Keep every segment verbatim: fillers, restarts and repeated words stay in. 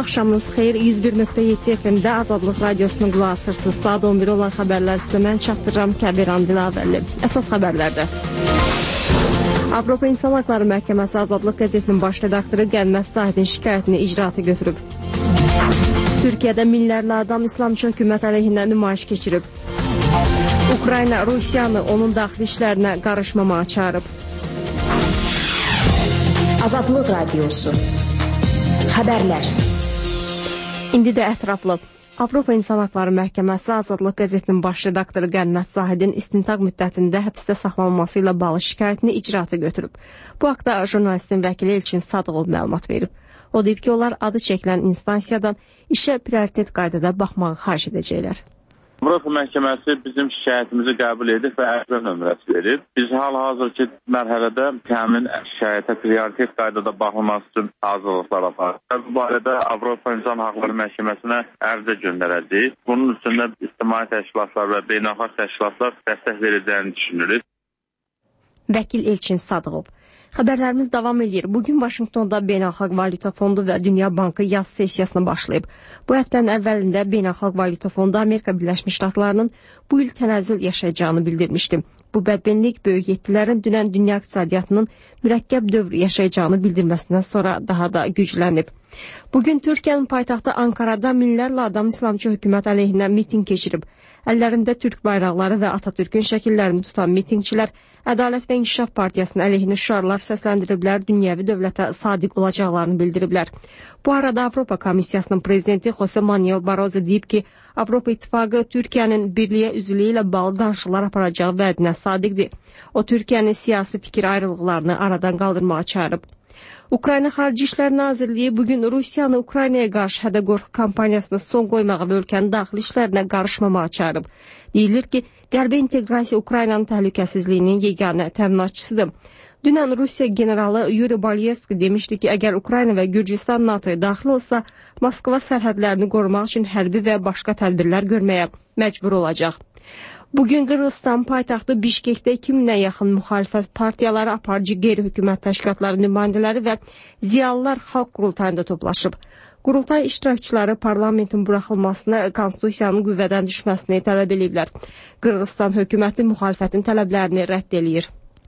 axşamınız xeyir. yüz bir nöqtə yeddi F M-də Azadlıq Radiosunu qulaq asırsınız. Saat on bir olan xəbərlər sizə mən çatdırıram. Kəbiran Dilavərli. Əsas xəbərlərdə. Avropa İnsan Haqları Məhkəməsi Azadlıq qəzetinin baş redaktoru Qənmət Zahidin şikayətini icraata götürüb. Türkiyədə minlərlə adam İslamçı hökumət əleyhinə nümayiş keçirib. Ukrayna Rusiyanı onun daxili işlərinə qarışmamağa çağırıb. Azadlıq Radiosu. Xəbərlər. İndi də ətraflı. Avropa İnsan Haqları Məhkəməsi Azadlıq qəzetinin baş redaktoru Qənmət Zahidin istintaq müddətində həbsdə saxlanılması ilə bağlı şikayətini icraata götürüb. Bu haqda jurnalistin vəkili Elçin Sadıqov məlumat verib. O deyib ki, onlar adı çəkilən instansiyadan işə prioritet qaydada baxmağı xahiş edəcəklər. Avropa Məhkəməsi bizim şikayətimizi qəbul edib və ərza nömrəsi verib. Biz hal-hazırki mərhələdə həmin şikayətə prioritet qaydada baxılması üçün hazırlıqlar aparırıq. Bu barədə Avropa İnsan Haqları Məhkəməsinə ərizə göndərəcəyik. Bunun üstündə ictimai təşkilatlar və beynəlxalq təşkilatlar dəstək verəcəyini düşünürük. Vəkil Elçin Sadıqov. Xəbərlərimiz davam edir. Bugün Vaşinqtonda Beynəlxalq Valyuta Fondu və Dünya Bankı yaz sessiyasına başlayıb. Bu həftənin əvvəlində Beynəlxalq Valyuta Fondu Amerika Birləşmiş Ştatlarının bu il tənəzzül yaşayacağını bildirmişdi. Bu bədbinlik böyük yetkilərin dünən dünya iqtisadiyyatının mürəkkəb dövr yaşayacağını bildirməsindən sonra daha da güclənib. Bugün Türkiyənin paytaxtı Ankara'da minlərlə adam İslamçı hökumət əleyhinə miting keçirib. Əllərində Türk bayraqları və Atatürk'ün şəkillərini tutan mitingçilər Ədalət və İnkişaf Partiyasının əleyhinə şüarlar səsləndiriblər, dünyəvi dövlətə sadiq olacaqlarını bildiriblər. Bu arada Avropa Komissiyasının prezidenti Jose Manuel Barroso deyib ki, Avropa İttifaqı Türkiyənin birliyə üzvlüyü ilə bağlı danışıqlar aparacağı vədinə sadiqdir. O, Türkiyənin siyasi fikir ayrılıqlarını aradan qaldırmağa çağırıb. Ukrayna Xarici İşlər Nazirliyi bugün Rusiyanı Ukraynaya qarşı hədə-qorxu kampaniyasına son qoymağa və ölkənin daxili işlərinə qarışmamağa çağırıb. Deyilir ki, Qərbi inteqrasiya Ukraynanın təhlükəsizliyinin yeganə təminatçısıdır. Dünən Rusiya generalı Yuri Balyevski demişdi ki, əgər Ukrayna və Gürcistan NATOya daxil olsa, Moskva sərhədlərini qorumaq üçün hərbi və başqa tədbirlər görməyə məcbur olacaq. Bugün Qırğızstan paytaxtı Bişkekdə iki minə yaxın müxalifət partiyaları, aparıcı qeyri-hökumət təşkilatları nümayəndələri və ziyalılar xalq qurultayında toplaşıb. Qurultay iştirakçıları parlamentin buraxılmasını, konstitusiyanın qüvvədən düşməsini tələb ediblər. Qırğızstan hökuməti müxalifətin tələblərini rədd eləyir.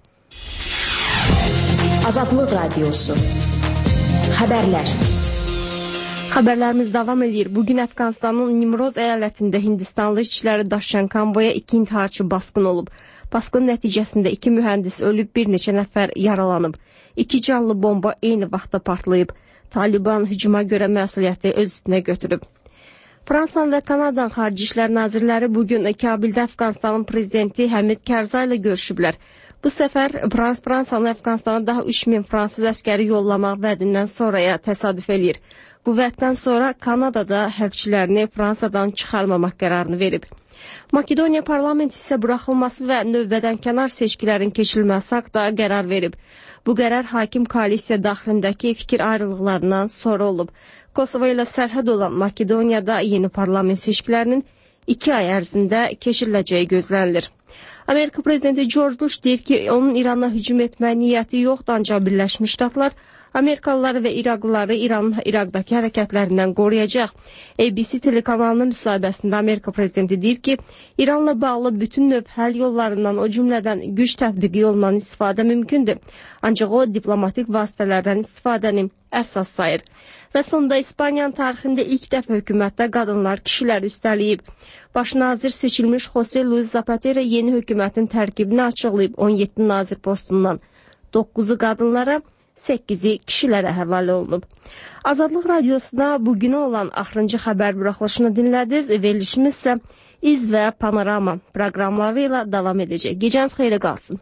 Azadlıq Radiosu. Xəbərlər. Xəbərlərimiz davam edir. Bugün Əfqanistanın Nimroz əyalətində Hindistanlı işçiləri daşıyan konvoya iki intiharçı basqın olub. Basqın nəticəsində iki mühəndis ölüb, bir neçə nəfər yaralanıb. İki canlı bomba eyni vaxtda partlayıb. Taliban hücuma görə məsuliyyəti öz üstünə götürüb. Fransa və Kanadan Xarici İşlər Nazirləri bugün Kabildə Əfqanistanın prezidenti Həmid Karzai ilə görüşüblər. Bu səfər Fransanın Əfqanistana daha üç min fransız əskəri yollamaq vədindən sonraya təsadüf eləyir. Bu vəddən sonra Kanadada hərbçilərini Fransadan çıxarmamaq qərarını verib. Makedoniya parlamenti isə buraxılması və növbədən kənar seçkilərin keçirilməsi haqda qərar verib. Bu qərar hakim koalisiya daxilindəki fikir ayrılıqlarından sonra olub. Kosova ilə sərhəd olan Makedoniyada yeni parlament seçkilərinin iki ay ərzində keçiriləcəyi gözlənilir. Amerika prezidenti George Bush deyir ki, onun İrana hücum etmə niyyəti yoxdur, ancaq Birləşmiş Ştatlar Amerikalıları və İraqlıları İranın İraqdakı hərəkətlərindən qoruyacaq. A B C telekanalının müsahibəsində Amerika prezidenti deyib ki, İranla bağlı bütün növ həll yollarından, o cümlədən güc tətbiqi yolundan istifadə mümkündür. Ancaq o, diplomatik vasitələrdən istifadəni əsas sayır. Və sonda İspaniyanın tarixində ilk dəfə hökumətdə qadınlar kişilər üstəliyib. Baş nazir seçilmiş José Luis Zapatero yeni hökumətin tərkibini açıqlayıb. on yeddi nazir postundan doqquzu qadınlara, səkkizi kişilərə həvalə olunub. Azadlıq Radiosuna bugünə olan axırıncı xəbər buraxılışını dinlədiniz. Verilişimiz isə İz və Panorama proqramları ilə davam edəcək. Gecəniz xeyrə qalsın.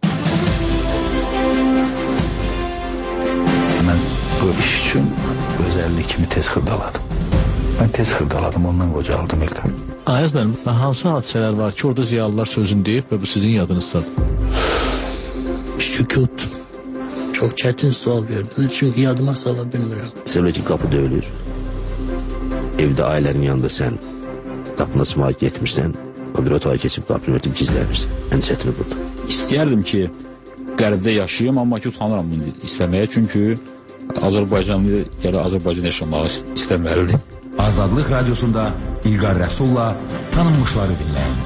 Mən bu iş üçün özəllik kimi tez xırdaladım. Mən tez xırdaladım, ondan qocaldım İlqar. Ayaz mənim, hansı hadisələr var ki, orada ziyalılar sözünü deyib və bu sizin yadınızdadır? Sükut. Çox çətin sual verdiniz, çünki yadıma sala bilmirəm. Sən ki, qapı döyülür. Evdə ailənin yanında sən qapına sımağa getmirsən, o bir otağa keçib qapını ötüb gizlənirsən. Ən çətini budur. İstəyərdim ki, qərbdə yaşayayım, amma ki, utanıram indi istəməyə, çünki Azərbaycanlı gələ Azərbaycan yaşamağı istəməlidir. Azadlıq Radiosunda İlqar Rəsulla tanınmışları dinləyin.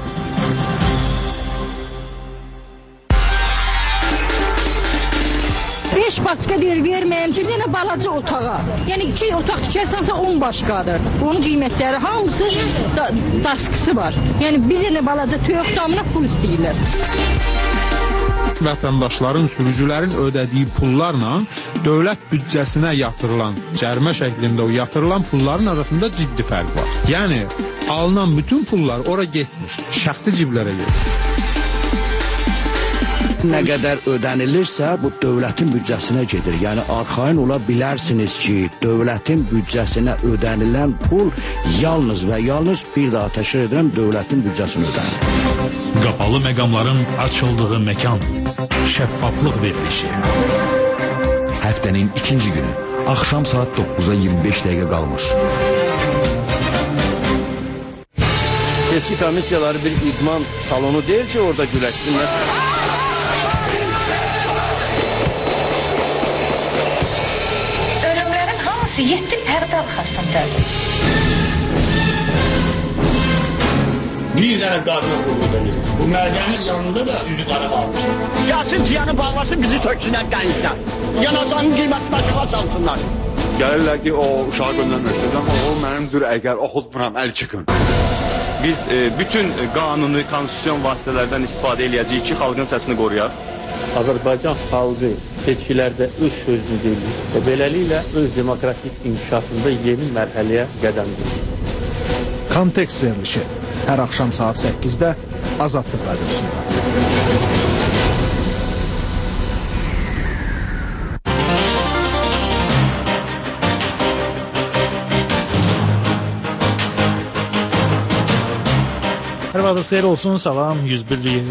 beş paçka deyir, verməyəm ki, yenə balaca otağa. Yəni iki otaq tikərsənsə on başqadır. Onun qiymətləri hamısı da, daskısı var. Yəni bir dənə balaca toyuq damına pul istəyirlər. Vətəndaşların, sürücülərin ödədiyi pullarla dövlət büdcəsinə yatırılan, cərimə şəklində o yatırılan pulların arasında ciddi fərq var. Yəni alınan bütün pullar ora getmiş, şəxsi ciblərə gedir. Nə qədər ödənilirsə, bu dövlətin büdcəsinə gedir. Yəni, arxayın ola bilərsiniz ki, dövlətin büdcəsinə ödənilən pul yalnız və yalnız bir daha təşkil edirəm, dövlətin büdcəsinə ödənilir. Qapalı məqamların açıldığı məkan, şəffaflıq verilişi. Həftənin ikinci günü, axşam saat dokkuza iyirmi beş dəqiqə qalmış. Seçki komissiyaları bir idman salonu deyil ki, orada güləşsinlər. Yeddi pərdə arxasındadır. Bir dənə qadına qurban edir. Bu mədənin yanında da üzü qara qalmışdır. Gəlsin ciyanı bağlasın, bizi töksünlər dənizdən. Yanacağının qiymətini aşağı salsınlar. Gəlirlər ki, o uşağı göndərməksiniz, amma o mənimdir, əgər oxutmuram, əl çıxın. Biz e, bütün qanuni, konstitusyon vasitələrdən istifadə edəcəyik ki, xalqın səsini qoruyaq. Azərbaycan xalqı seçkilərdə öz sözünü deyir və beləliklə öz demokratik inkişafında yeni mərhələyə qədəm qoyur. Kontekst verilişi hər axşam saat səkkizdə Azadlıq Radiosunda. Hər vaxtınız xeyir olsun, salam, yüz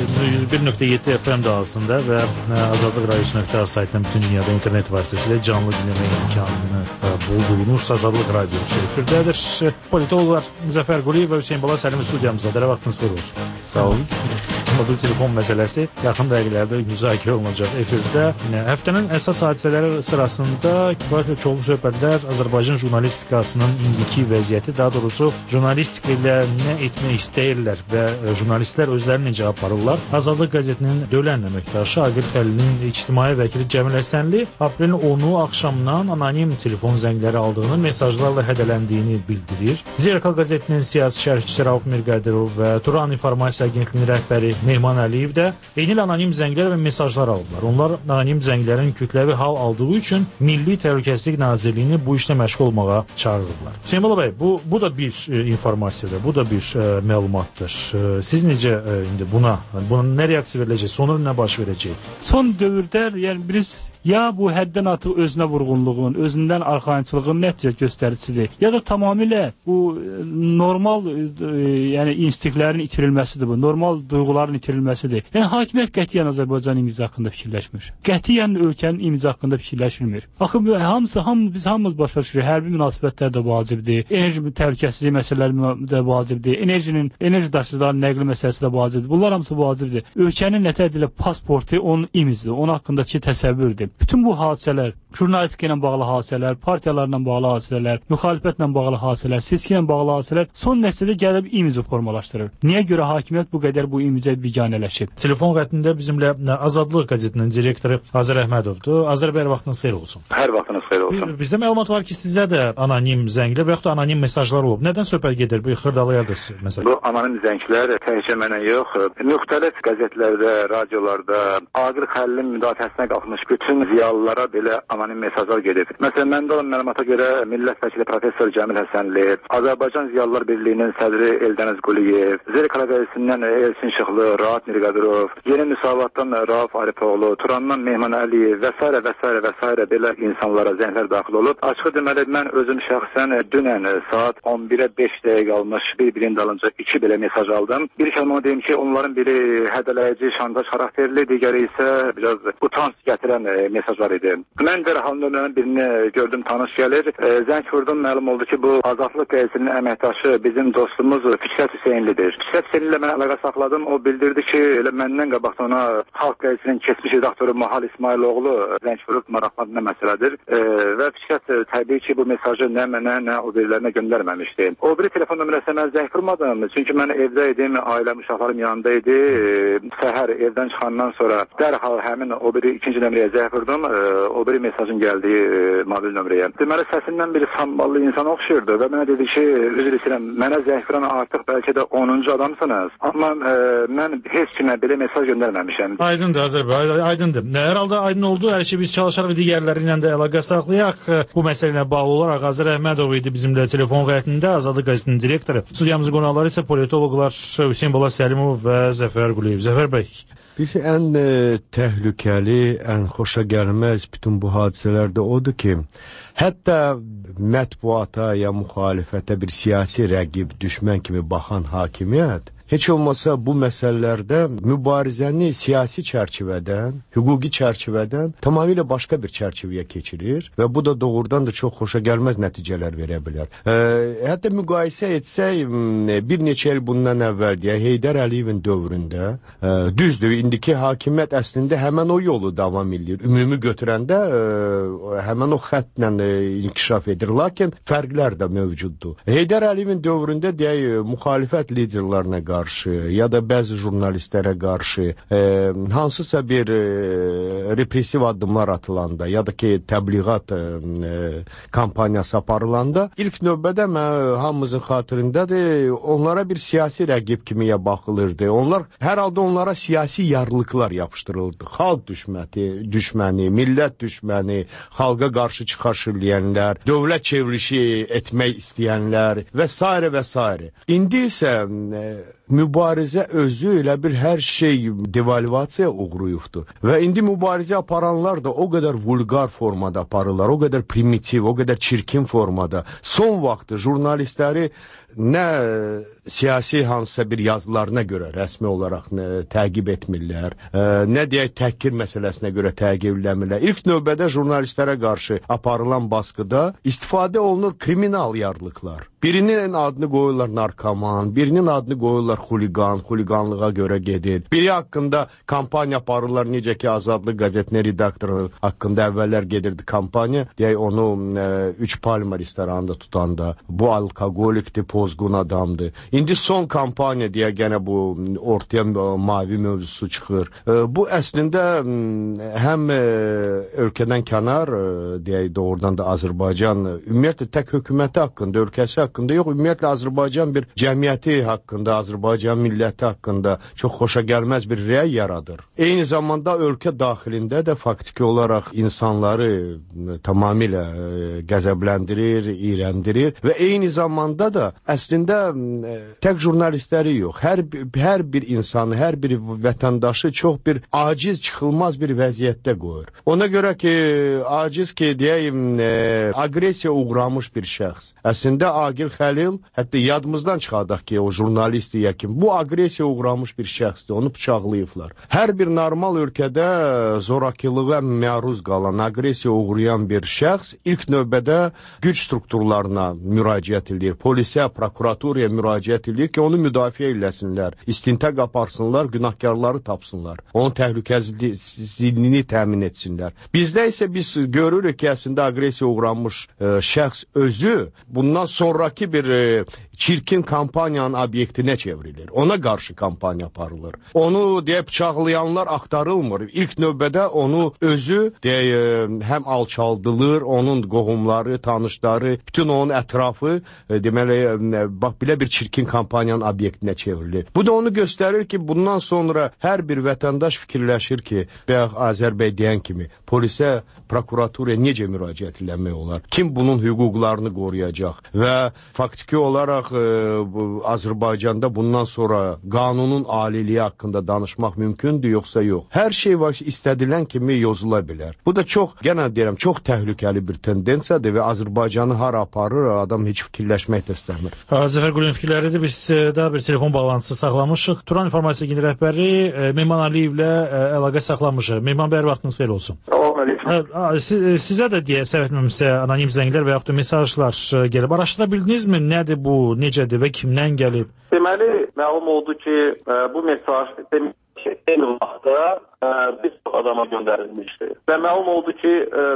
bir nöqtə yeddi F M dalğasında və Azadlıq Radiosu nöqtə az saytından bütün dünyada internet vasitəsilə canlı dinləmə imkanını bulduğunuz Azadlıq Radiosu efirdədir. Politologlar Zəfər Quliyev və Hüseyin Bala Səlim studiyamızdadır. Hər vaxtınız xeyir olsun. Sağ olun. Mobil telefon məsələsi yaxın dəqiqələrdə müzakirə olunacaq efirdə. Həftənin əsas hadisələri sırasında kifayət və çoxlu söhbətlər Azərbaycan jurnalistikasının indiki vəziyyəti, daha doğrusu jurnalistika ilə nə etmək istəyirlər və jurnalistlər özləri necə aparırlar. Azadlıq qəzetinin dövlən əməkdaşı Aqil Xəlilin ictimai vəkili Cəmil Həsənli aprelin onu axşamdan anonim telefon zəngləri aldığını, mesajlarla hədələndiyini bildirir. Zerkal qəzetinin siyasi şərhçisi Rauf Mirqədirov və Turan İnformasiya Agentliyinin rəhbəri Mehman Əliyev də eyni anonim zənglər və mesajlar aldılar. Onlar anonim zənglərin kütləvi hal aldığı üçün Milli Təhlükəsizlik Nazirliyini bu işlə məşğul olmağa çağırırlar. Hüseyin Bala bəy, bu, bu da bir e, informasiyadır, bu da bir e, məlumatdır. E, siz necə e, indi buna, buna nə reaksiya veriləcək, sonra nə baş verəcək? Son dövrdə, yəni biz ya bu həddən artıq özünə vurğunluğun, özündən arxayınçılığın nəticə göstəricisidir, ya da tamamilə bu normal e, yəni instinktlərin itirilməsidir bu, normal duyğuların itirilməsidir. Yəni hakimiyyət qətiyyən Azərbaycan imicə haqqında fikirləşmir. Qətiyyən ölkənin imicə haqqında fikirləşilmir. Axı hamısı, hamı, biz hamımız başa düşürük, hərbi münasibətlər də vacibdir, enerji təhlükəsizliyi məsələləri də vacibdir, enerjinin, enerji daşıyıcıların nəqli məsələsi də vacibdir. Bunlar hamısı vacibdir. Ölkənin nətər pasportu onun imicidir, onun haqqındakı təsəvvürdür. Bütün bu hadisələr, jurnalistika ilə bağlı hadisələr, partiyalarla bağlı hadisələr, müxalifətlə bağlı hadisələr, seçki ilə bağlı hadisələr son nəticədə gəlib imici formalaşdırır. Niyə görə hakimiyyət bu qədər bu imicə biganələşib? Telefon xəttində bizimlə Azadlıq qəzetinin direktoru Azər Əhmədovdur. Azər bəy, vaxtınız xeyir olsun. Hər vaxtınız xeyir olsun. Bizdə məlumat var ki, sizə də anonim zənglər və yaxud da anonim mesajlar olub. Nədən söhbət gedir? Bu xırdalayardınız məsələn. Bu anonim zənglər təkcə mənə yox, müxtəlif qəzetlərdə, radiolarda Aqil Xəlilin müdafiəsinə qalxmış bütün ziyalılara belə anonim mesajlar gedib. Məsələn, məndə olan məlumata görə millət vəkili professor Cəmil Həsənli, Azərbaycan Ziyalılar Birliyinin sədri Eldəniz Quliyev, Zerkal qəzetisindən Elçin Şıxlı, Rahat Mirqədirov, Yeni Müsavatdan Rauf Arifoğlu, Turandan Mehman Əliyev və s. və s. və s. belə insanlara zənglər daxil olub. Açıq deməli, mən özüm şəxsən dünən saat on birə beş dəqiqə qalmış bir-birinin dalınca iki belə mesaj aldım. Bir kəlmə deyim ki, onların biri hədələyici, şantaj xarakterli, digəri isə biraz utanç gətirən mesajlar idi. Mən dərhal nömrələrin birini gördüm, tanış gəlir. E, zəng vurdum, məlum oldu ki, bu Azadlıq qəzetinin əməkdaşı bizim dostumuz Fikrət Hüseynlidir. Fikrət Hüseynli ilə mən əlaqə saxladım. O bildirdi ki, elə məndən qabaq ona Xalq qəzetinin keçmiş redaktoru Mahal İsmailoğlu zəng vurub maraqladı nə məsələdir. E, və Fikrət təbii ki, bu mesajı nə mənə, nə o birilərinə göndərməmişdi. O biri telefon nömrəsinə mən zəng vurmadım. Çünki mən evdə idim, ailəm, uşaqlarım yanında idi. E, səhər evdən çıxandan sonra dərhal həmin o biri ikinci nömrəyə zəng vurdum. E, o biri mesajın gəldiyi e, mobil nömrəyə. Deməli, səsindən biri samballı insan oxşuyurdu və mənə dedi ki, üzr istəyirəm, mənə zəng vuran artıq bəlkə də onuncu adamsınız. Amma e, mən heç kimə belə mesaj göndərməmişəm. Aydındır Azər bəy, aydındır. Hər halda aydın oldu. Hər şey biz çalışarıq digərləri ilə də əlaqə saxlayaq. Bu məsələ ilə bağlı olaraq Azər Əhmədov idi bizimlə telefon xəttində, Azadlıq qəzetinin direktoru. Studiyamızın qonaqları isə politoloqlar Hüseyn Bala Səlimov və Zəfər Quliyev. Zəfər bəy. Bir şey, ən e, təhlükəli, ən xoşa gəlməz bütün bu hadisələrdə odur ki, hətta mətbuata ya müxalifətə bir siyasi rəqib, düşmən kimi baxan hakimiyyət heç olmasa bu məsələlərdə mübarizəni siyasi çərçivədən, hüquqi çərçivədən tamamilə başqa bir çərçivəyə keçirir və bu da doğrudan da çox xoşa gəlməz nəticələr verə bilər. E, hətta müqayisə etsək, bir neçə il bundan əvvəl deyə Heydər Əliyevin dövründə, e, düzdür, indiki hakimiyyət əslində həmən o yolu davam edir. Ümumi götürəndə e, həmən o xəttlə e, inkişaf edir, lakin fərqlər də mövcuddur. Heydər Əliyevin dövründə deyək, müxalifət liderlərinə qarşı qarşı ya da bəzi jurnalistlərə qarşı e, hansısa bir e, repressiv addımlar atılanda ya da ki təbliğat e, kampaniyası aparılanda ilk növbədə mən hamımızın xatirindədir, onlara bir siyasi rəqib kimiyə baxılırdı. Onlar hər halda onlara siyasi yarlıqlar yapışdırıldı. Xalq düşməti, düşməni, millət düşməni, xalqa qarşı çıxış eləyənlər, dövlət çevrilişi etmək istəyənlər və s. və s. İndi isə e, mübarizə özü elə bir hər şey devalvasiya uğrayıbdır. Və indi mübarizə aparanlar da o qədər vulgar formada aparırlar, o qədər primitiv, o qədər çirkin formada. Son vaxtı jurnalistləri nə siyasi hansısa bir yazılarına görə rəsmi olaraq nə, təqib etmirlər, ə, nə deyək təhqir məsələsinə görə təqib eləmirlər. İlk növbədə jurnalistlərə qarşı aparılan baskıda istifadə olunur kriminal yarlıqlar. Birinin adını qoyurlar narkoman, birinin adını qoyurlar xuliqan, xuliqanlığa görə gedir. Biri haqqında kampaniya aparırlar, necə ki Azadlıq qəzetinin redaktoru haqqında əvvəllər gedirdi kampaniya, deyək onu ə, üç palma restoranında tutanda, bu alkogolikdir, pozğun adamdır. İndi son kampaniya deyə gənə bu ortaya mavi mövzusu çıxır. Bu əslində həm ölkədən kənar, deyək doğrudan da Azərbaycan, ümumiyyətlə tək hökuməti haqqında, ölkəsi haqqında yox, ümumiyyətlə Azərbaycan bir cəmiyyəti haqqında, Azərbaycan milləti haqqında çox xoşa gəlməz bir rəy yaradır. Eyni zamanda ölkə daxilində də faktiki olaraq insanları tamamilə qəzəbləndirir, iyrəndirir və eyni zamanda da əslində tək jurnalistləri yox, hər, hər bir insanı, hər bir vətəndaşı çox bir aciz, çıxılmaz bir vəziyyətdə qoyur. Ona görə ki, aciz ki, deyəyim, e, agresiya uğramış bir şəxs. Əslində Agil Xəlil, hətta yadımızdan çıxardaq ki, o jurnalist deyək ki, bu agresiya uğramış bir şəxsdir, onu bıçaqlayıblar. Hər bir normal ölkədə zorakılığa məruz qalan, agresiya uğrayan bir şəxs ilk növbədə güc strukturlarına müraciət edir, polisə, prokuraturaya müraciət edir ki, onu müdafiə eləsinlər, istintaq aparsınlar, günahkarları tapsınlar, onun təhlükəsizliyini təmin etsinlər. Bizdə isə biz görürük ki, əslində agresiya uğramış e, şəxs özü bundan sonraki bir e, çirkin kampaniyanın obyektinə çevrilir. Ona qarşı kampaniya aparılır. Onu deyək bıçaqlayanlar axtarılmır. İlk növbədə onu özü deyək, həm alçaldılır, onun qohumları, tanışları, bütün onun ətrafı deməli, bax, belə bir çirkin kampaniyanın obyektinə çevrilir. Bu da onu göstərir ki, bundan sonra hər bir vətəndaş fikirləşir ki, bayaq Azər bəy deyən kimi, polisə, prokuraturaya necə müraciət eləmək olar? Kim bunun hüquqlarını qoruyacaq? Və faktiki olaraq e, bu, Azərbaycanda bundan sonra qanunun aliliyi haqqında danışmaq mümkündür, yoxsa yox? Hər şey var, istədilən kimi yozula bilər. Bu da çox, genə deyirəm, çox təhlükəli bir tendensiyadır və Azərbaycanı hara aparır, adam heç fikirləşmək də istəmir. Zəfər Quliyev fikirləridir. Biz daha bir telefon bağlantısı saxlamışıq. Turan İnformasiya Genel rəhbəri Mehman Aliyevlə əlaqə saxlamışıq. Mehman bəy, vaxtınız xeyir olsun. O, Hə, siz, sizə də deyə səbəb etməmişsə anonim zənglər və yaxud da mesajlar gəlib. Araşdıra bildinizmi? Nədir bu, necədir və kimdən gəlib? Deməli, məlum oldu ki, bu mesaj eyni vaxtda bir çox adama göndərilmişdi. Və məlum oldu ki,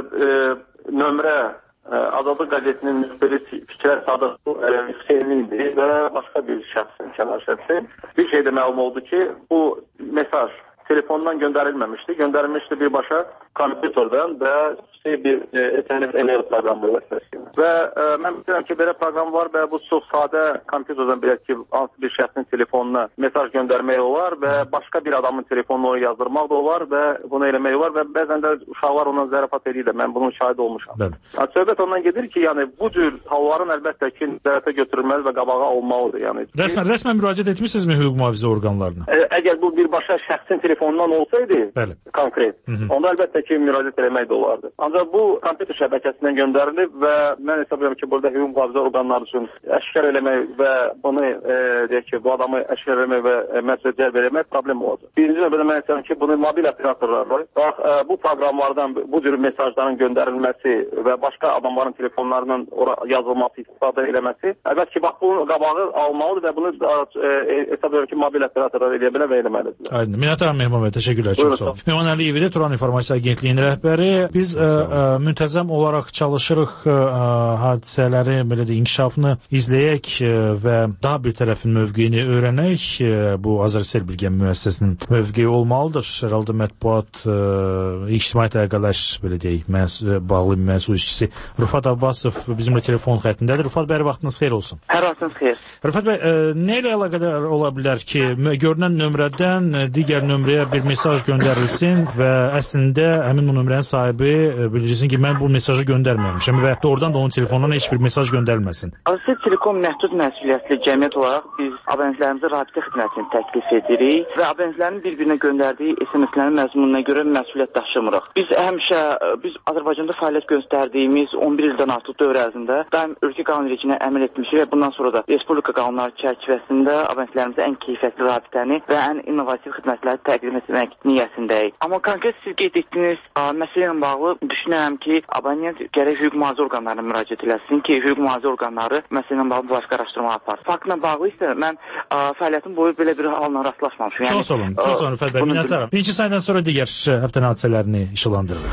nömrə Azadlıq qəzetinin müxbiri Fikrət Sadıq Hüseyni idi və başqa bir şəxsin, kənar şəxsin. Bir şey də məlum oldu ki, bu mesaj telefondan göndərilməmişdi. Göndərilmişdi birbaşa kompüterdən və bir S N F e-mail proqramı vasitəsilə. Və e, mən bilirəm ki, belə proqram var və bu çox sadə kompüterdən belə ki, hansı bir şəxsin telefonuna mesaj göndərmək olar və başqa bir adamın telefonunu oraya yazdırmaq da olar və bunu eləmək olar və bəzən də uşaqlar ona zarafat edir. Mən bunun şahidi olmuşam. Bəli. Söhbət ondan gedir ki, yəni bu cür halların əlbəttə ki, nəzarətə götürülməli və qabağa olmalıdır. Yəni rəsmən rəsmən müraciət etmisinizmi hüquq mühafizə orqanlarına? E, əgər bu birbaşa şəxsin telefonundan olsaydı, bəli, konkret, Hı -hı. onda əlbəttə ki, müraciət etmək də olardı. Ancaq bu kompüter şəbəkəsindən göndərilib və mən hesab edirəm ki, burada hüquq mühafizə orqanları üçün əşkar eləmək və bunu e, deyək ki, bu adamı əşkar eləmək və e, məsuliyyət cəlb eləmək problem olacaq. Birinci növbədə mən hesab edirəm ki, bunu mobil operatorlar var. Bax, e, bu proqramlardan bu cür mesajların göndərilməsi və başqa adamların telefonlarından ora yazılması, istifadə eləməsi, əlbəttə ki, bax bunun qabağı almalıdır və bunu e, hesab edirəm ki, mobil operatorlar eləyə bilər və eləməlidirlər. Aydın. Minət Ağam Mehman bəy, təşəkkürlər. Çox sağ olun. Mehman Əliyev idi, Turan İnformasiya Agentliyinin rəhbəri. Biz ə, ə, müntəzəm olaraq çalışırıq ə, hadisələri, belə də inkişafını izləyək ə, və daha bir tərəfin mövqeyini öyrənək. Ə, bu Azərsel Bilgə müəssisəsinin mövqeyi olmalıdır. Herhalde mətbuat, ə, ictimaiyyət əlaqələr, belə deyək, məs bağlı məsul işçisi Rüfat Abbasov bizimlə telefon xəttindədir. Rüfat bəy, vaxtınız xeyir olsun. Hər vaxtınız xeyir. Rüfat bəy, ə, nə ilə əlaqədar ola bilər ki, görünən nömrədən digər nömrəyə bir mesaj göndərilsin və əslində həmin o nömrənin sahibi bilirsin ki, mən bu mesajı göndərməmişəm və doğrudan da onun telefonundan heç bir mesaj göndərilməsin. Azərbaycan Telekom məhdud məsuliyyətli cəmiyyət olaraq biz abonentlərimizə rabitə xidmətini təklif edirik və abonentlərin bir-birinə göndərdiyi S M S-lərin məzmununa görə məsuliyyət daşımırıq. Biz həmişə biz Azərbaycanda fəaliyyət göstərdiyimiz on bir ildən artıq dövr ərzində daim ölkə qanun rejimine əməl etmişik və bundan sonra da Respublika qanunları çərçivəsində abonentlərimizə ən keyfiyyətli rabitəni və ən innovativ xidmətləri təqdim etmək niyyətindəyik. Amma konkret siz qeyd etdiyiniz məsələ ilə bağlı düşünürəm ki, abonent gərək hüquq mühafizə orqanlarına müraciət eləsin ki, hüquq mühafizə orqanları məsələ ilə bağlı müvafiq araşdırma apar. Faktla bağlı isə mən ə, fəaliyyətim boyu belə bir halına rastlaşmamışam. Yəni, çox olun, çox olun Rüfət bəy, minnətdaram. Birinci saydan sonra digər həftənin hadisələrini işıqlandırırıq.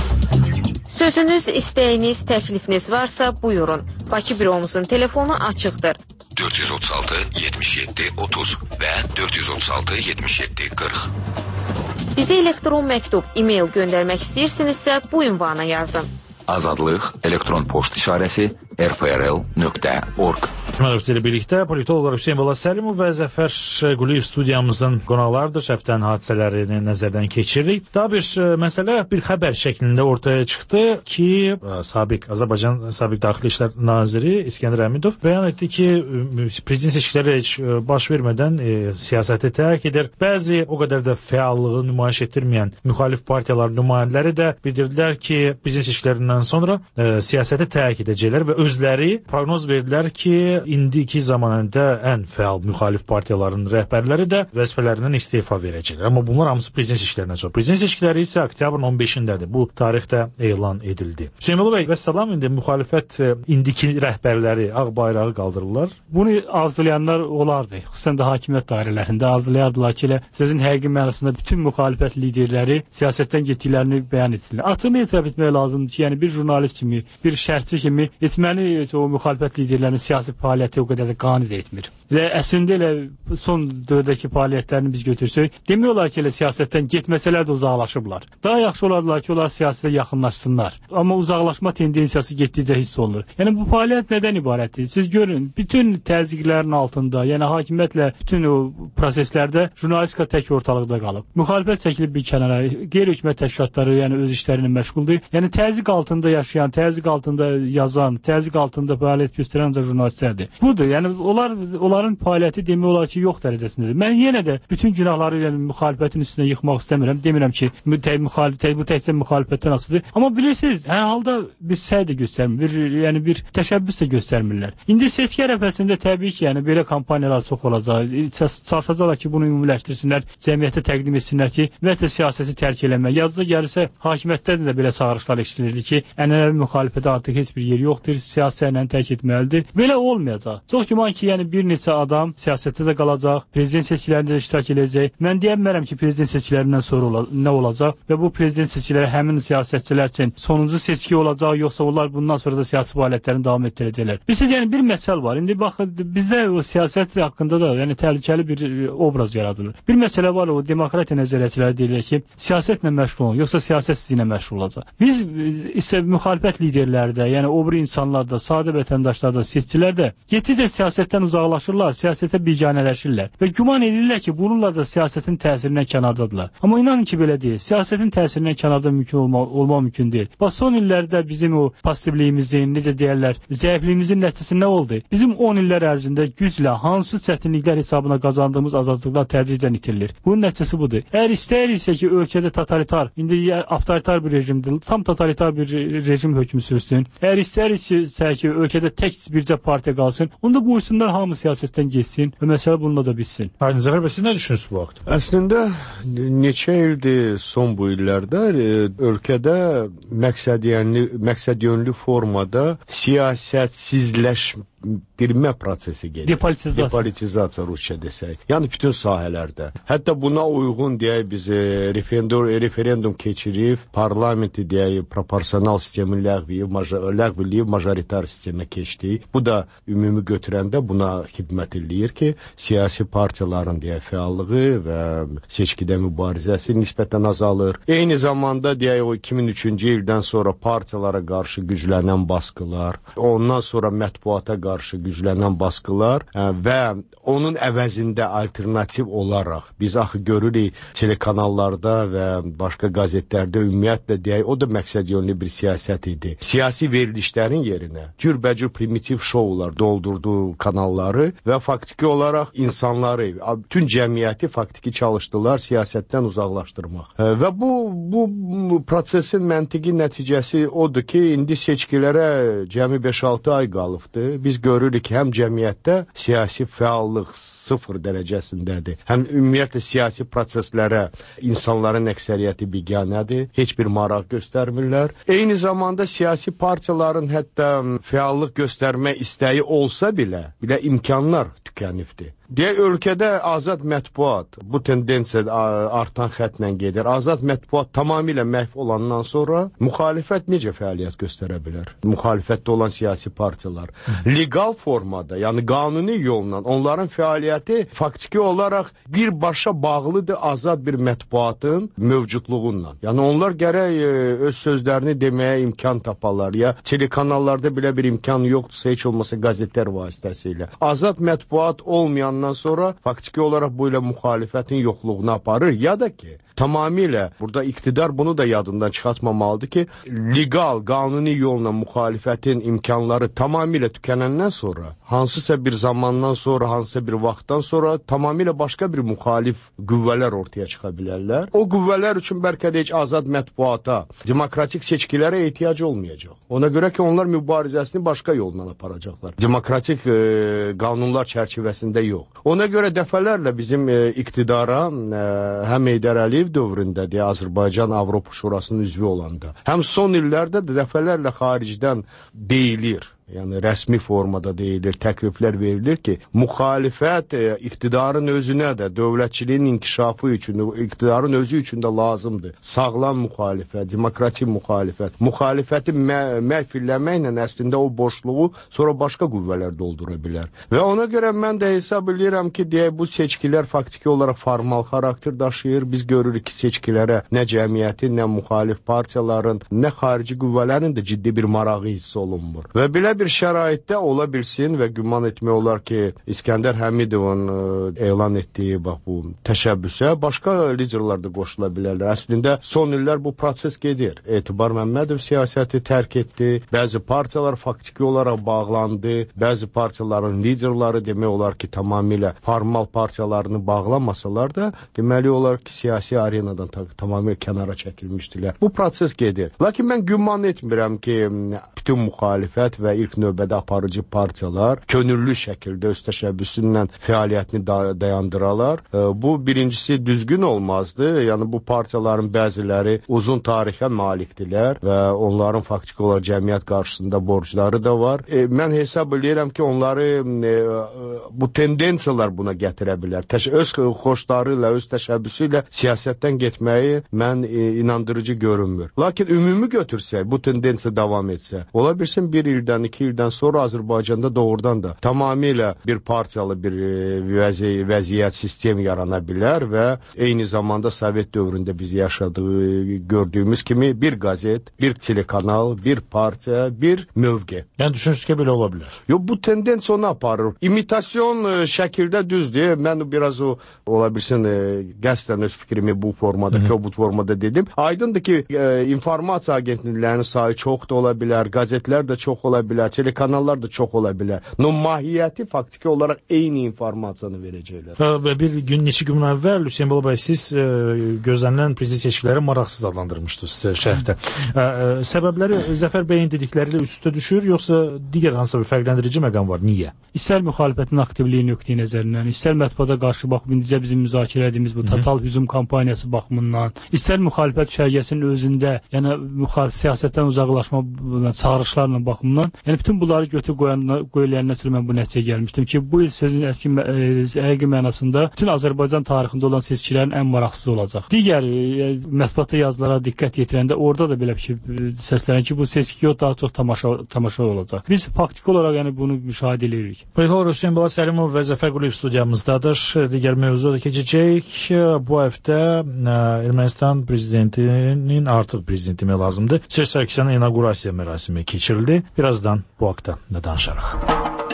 Sözünüz, istəyiniz, təklifiniz varsa buyurun. Bakı büromuzun telefonu açıqdır. dörd yüz otuz altı yetmiş yeddi otuz və dörd yüz otuz altı yetmiş yeddi qırx. Bizə elektron məktub, e-mail göndərmək istəyirsinizsə bu ünvana yazın. Azadlıq elektron poçt işarəsi r f r l nöqtə org. Ilə birlikdə politologlar Hüseyn Bala Səlimov və Zəfər Quliyev studiyamızın qonaqlarıdır. Həftənin hadisələrini nəzərdən keçiririk. Daha bir məsələ bir xəbər şəklində ortaya çıxdı ki, sabiq Azərbaycan sabiq Daxili İşlər Naziri İskəndər Əmidov bəyan etdi ki, prezident seçkiləri heç baş vermədən e, siyasəti tərk edir. Bəzi o qədər də fəallığı nümayiş etdirməyən müxalif partiyaların nümayəndələri də bildirdilər ki, prezident seçkilərindən sonra e, siyasəti tərk edəcəklər və özləri proqnoz verdilər ki, indiki zamanında ən fəal müxalif partiyaların rəhbərləri də vəzifələrindən istefa verəcəklər. Amma bunlar hamısı prezident seçkilərinə sonra. Prezident seçkiləri isə oktyabrın on beşindədir. Bu tarixdə elan edildi. Hüseyn bəy, vəssalam, indi müxalifət indiki rəhbərləri ağ bayrağı qaldırırlar. Bunu arzulayanlar olardı. Xüsusən də hakimiyyət dairələrində arzulayardılar ki, sözün həqiqi mənasında bütün müxalifət liderləri siyasətdən getdiklərini bəyan etsinlər. Açığını etiraf etmək lazımdır ki, yəni bir jurnalist kimi, bir şərhçi kimi etməli o müxalifət liderlərinin siyasi fəaliyyəti o qədər də qane etmir. Və əslində elə son dövrdəki fəaliyyətlərini biz götürsək, demək olar ki, elə siyasətdən getməsələr də uzaqlaşıblar. Daha yaxşı olardılar ki, onlar siyasətə yaxınlaşsınlar. Amma uzaqlaşma tendensiyası getdikcə hiss olunur. Yəni bu fəaliyyət nədən ibarətdir? Siz görün, bütün təzyiqlərin altında, yəni hakimiyyətlə bütün o proseslərdə jurnalistika tək ortalıqda qalıb. Müxalifət çəkilib bir kənara, qeyri-hökumət təşkilatları yəni öz işlərinə məşğuldur. Yəni təzyiq altında yaşayan, təzyiq altında yazan, təzyiq altında fəaliyyət göstərən jurnalistlərdir. fəaliyyətlərdir. Budur, yəni onlar onların fəaliyyəti demək olar ki, yox dərəcəsindədir. Mən yenə də bütün günahları yəni müxalifətin üstünə yıxmaq istəmirəm. Demirəm ki, tək müxalifət bu təkcə müxalifətdən asılıdır. Amma bilirsiniz, hər halda bir səy də göstərmir, bir yəni bir təşəbbüs də göstərmirlər. İndi seçki ərəfəsində təbii ki, yəni belə kampaniyalar çox olacaq. Çalışacaqlar ki, bunu ümumiləşdirsinlər, cəmiyyətə təqdim etsinlər ki, ümumiyyətlə siyasəti tərk eləmək. Yadınıza gəlirsə, hakimiyyətdə də belə çağırışlar eşidilirdi ki, ənənəvi müxalifətə artıq heç bir yer yoxdur, siyasi ənənəni tərk etməlidir. Belə olmayacaq. Çox güman ki, yəni bir neçə adam siyasətdə də qalacaq, prezident seçkilərində də iştirak edəcək. Mən deyə bilmərəm ki, prezident seçkilərindən sonra ola nə olacaq və bu prezident seçkiləri həmin siyasətçilər üçün sonuncu seçki olacaq, yoxsa onlar bundan sonra da siyasi fəaliyyətlərini davam etdirəcəklər. Bilirsiniz, yəni bir məsəl var. İndi baxın, bizdə o siyasət haqqında da yəni təhlükəli bir obraz yaradılır. Bir məsələ var, o demokratiya nəzəriyyəçiləri deyirlər ki, siyasətlə məşğul olun, yoxsa siyasət sizinlə məşğul olacaq. Biz isə müxalifət liderləri də, yəni o biri insanlar da, sadə vətəndaşlar da, seçicilər də getdikcə siyasətdən uzaqlaşırlar, siyasətə biganələşirlər və güman edirlər ki, bununla da siyasətin təsirindən kənardadırlar. Amma inanın ki, belə deyil. Siyasətin təsirindən kənarda mümkün olma, olma mümkün deyil. Bax, son illərdə bizim o passivliyimizin, necə deyərlər, zəifliyimizin nəticəsi nə oldu? Bizim on illər ərzində güclə hansı çətinliklər hesabına qazandığımız azadlıqlar tədricən itirilir. Bunun nəticəsi budur. Əgər istəyiriksə ki, ölkədə totalitar, indi avtoritar bir rejimdir, tam totalitar bir rejim hökmü sürsün. Əgər istəyiriksə ki, ölkədə tək bircə partiya qalsın, onda buyursunlar hamı siyasətdən geçsin və məsələ bununla da bitsin. Hayır, Zəfər bəy, siz nə düşünürsünüz bu vaxt? Əslində, neçə ildir son bu illərdə ölkədə məqsədyönlü, məqsədyönlü formada siyasətsizləşmə dirmə prosesi gedir. Depolitizasiya. Depolitizasiya Rusça desək. Yəni bütün sahələrdə. Hətta buna uyğun deyək biz referendum, referendum keçirib, parlamenti deyək proporsional sistemin ləğviyib, ləğviliyib, majoritar sistemə keçdik. Bu da ümumi götürəndə buna xidmət eləyir ki, siyasi partiyaların deyək fəallığı və seçkidə mübarizəsi nisbətən azalır. Eyni zamanda deyək o iki min üçüncü ildən sonra partiyalara qarşı güclənən baskılar, ondan sonra mətbuata qarşı güclənən baskılar və onun əvəzində alternativ olaraq biz axı görürük telekanallarda və başqa qəzetlərdə ümumiyyətlə deyək, o da məqsədyönlü bir siyasət idi. Siyasi verilişlərin yerinə cürbəcür primitiv şoular doldurdu kanalları və faktiki olaraq insanları, bütün cəmiyyəti faktiki çalışdılar siyasətdən uzaqlaşdırmaq. Və bu, bu prosesin məntiqi nəticəsi odur ki, indi seçkilərə cəmi beş altı ay qalıbdır. Biz görürük ki, həm cəmiyyətdə siyasi fəallıq sıfır dərəcəsindədir. Həm ümumiyyətlə siyasi proseslərə insanların əksəriyyəti biganədir, heç bir maraq göstərmirlər. Eyni zamanda siyasi partiyaların hətta fəallıq göstərmə istəyi olsa belə, belə imkanlar tükənibdir. Deyək, ölkədə azad mətbuat bu tendensiya artan xətlə gedir. Azad mətbuat tamamilə məhv olandan sonra müxalifət necə fəaliyyət göstərə bilər? Müxalifətdə olan siyasi partiyalar. Legal formada, yəni qanuni yolla onların fəaliyyəti faktiki olaraq birbaşa bağlıdır azad bir mətbuatın mövcudluğundan. Yəni onlar gərək öz sözlərini deməyə imkan taparlar. Ya telekanallarda belə bir imkan yoxdursa, heç olmasa qəzetlər vasitəsilə. Azad mətbuat olmayan ondan sonra faktiki olaraq bu ilə müxalifətin yoxluğuna aparır, ya da ki, tamamilə burada iqtidar bunu da yadından çıxartmamalıdır ki, legal, qanuni yolla müxalifətin imkanları tamamilə tükənəndən sonra, hansısa bir zamandan sonra, hansısa bir vaxtdan sonra tamamilə başqa bir müxalif qüvvələr ortaya çıxa bilərlər. O qüvvələr üçün bəlkə də heç azad mətbuata, demokratik seçkilərə ehtiyac olmayacaq. Ona görə ki, onlar mübarizəsini başqa yolla aparacaqlar. Demokratik e, qanunlar çərçivəsində yox. Ona görə dəfələrlə bizim e, iqtidara e, həm Heydər Əliyev dövründə deyə Azərbaycan Avropa Şurasının üzvü olanda, həm son illərdə də dəfələrlə xaricdən deyilir. Yəni rəsmi formada deyilir, təkliflər verilir ki, müxalifət e, iqtidarın özünə də, dövlətçiliyin inkişafı üçün, iqtidarın özü üçün də lazımdır. Sağlam müxalifət, demokratik müxalifət. Müxalifəti mə məhvilləməklə əslində o boşluğu sonra başqa qüvvələr doldura bilər. Və ona görə mən də hesab edirəm ki, deyək, bu seçkilər faktiki olaraq formal xarakter daşıyır. Biz görürük ki, seçkilərə nə cəmiyyətin, nə müxalif partiyaların, nə xarici qüvvələrin də ciddi bir marağı hiss olunmur. Və belə bir şəraitdə ola bilsin və güman etmək olar ki, İskəndər Həmidovun ə, elan etdiyi bax bu təşəbbüsə başqa liderlər də qoşula bilərlər. Əslində son illər bu proses gedir. Etibar Məmmədov siyasəti tərk etdi. Bəzi partiyalar faktiki olaraq bağlandı. Bəzi partiyaların liderləri demək olar ki, tamamilə formal partiyalarını bağlamasalar da, deməli olar ki, siyasi arenadan tamamilə kənara çəkilmişdilər. Bu proses gedir. Lakin mən güman etmirəm ki, bütün müxalifət və ilk növbədə aparıcı partiyalar könüllü şəkildə öz təşəbbüsünlə fəaliyyətini dayandıralar. Bu birincisi düzgün olmazdı. Yəni bu partiyaların bəziləri uzun tarixə malikdirlər və onların faktiki olaraq cəmiyyət qarşısında borcları da var. E, mən hesab edirəm ki, onları e, bu tendensiyalar buna gətirə bilər. Təş öz xoşları ilə, öz təşəbbüsü ilə siyasətdən getməyi mən e, inandırıcı görünmür. Lakin ümumi götürsək, bu tendensiya davam etsə, ola bilsin bir ildən, iki ildən sonra Azərbaycanda doğrudan da tamamilə bir partiyalı bir vəzi vəziyyət sistem yarana bilər və eyni zamanda Sovet dövründə biz yaşadığı, gördüyümüz kimi bir qazet, bir telekanal, bir partiya, bir mövqe. Yəni düşünürsünüz ki, belə ola bilər? Yox, bu tendensiya onu aparır. İmitasyon e, şəkildə düzdür. Mən biraz o, ola bilsin, e, qəsdən öz fikrimi bu formada, kobud formada dedim. Aydındır ki, e, informasiya agentliklərinin sayı çox da ola bilər, qazetlər də çox ola bilər, telekanallar da çox ola bilər. No mahiyyəti faktiki olaraq eyni informasiyanı verəcəklər. Bir gün, neçə gün əvvəl Hüseyin Bala bəy, siz e, gözlənilən prezident seçkiləri maraqsız adlandırmışdınız şərhdə. E, e, səbəbləri Zəfər bəyin dedikləri ilə üst-üstə düşür, yoxsa digər hansısa bir fərqləndirici məqam var? Niyə? İstər müxalifətin aktivliyi nöqteyi nəzərindən, istər mətbuata qarşı baxıb indicə bizim müzakirə etdiyimiz bu total hücum kampaniyası baxımından, istər müxalifət şərgəsinin özündə, yəni müxalif siyasətdən uzaqlaşma çağırışlarla baxımından, yəni bütün bunları götür qoyulandan sonra mən bu nəticəyə gəlmişdim ki, bu il sözün əski həqiqi mənasında bütün Azərbaycan tarixində olan seçkilərin ən maraqsız olacaq. Digər e, mətbuata yazılara diqqət yetirəndə orada da belə bir şey səslənir ki, bu seçki daha çox tamaşa tamaşa olacaq. Biz faktiki olaraq yəni bunu müşahidə edirik. Buyurun, Hüseyin Bala Səlimov və Zəfər Quliyev studiyamızdadır. Digər mövzu da keçəcək. Bu həftə Ermənistan prezidentinin, artıq prezident demək lazımdır, Serj Sarkisyanın inaugurasiya mərasimi keçirildi. Birazdan bu haqda nə danışarıq?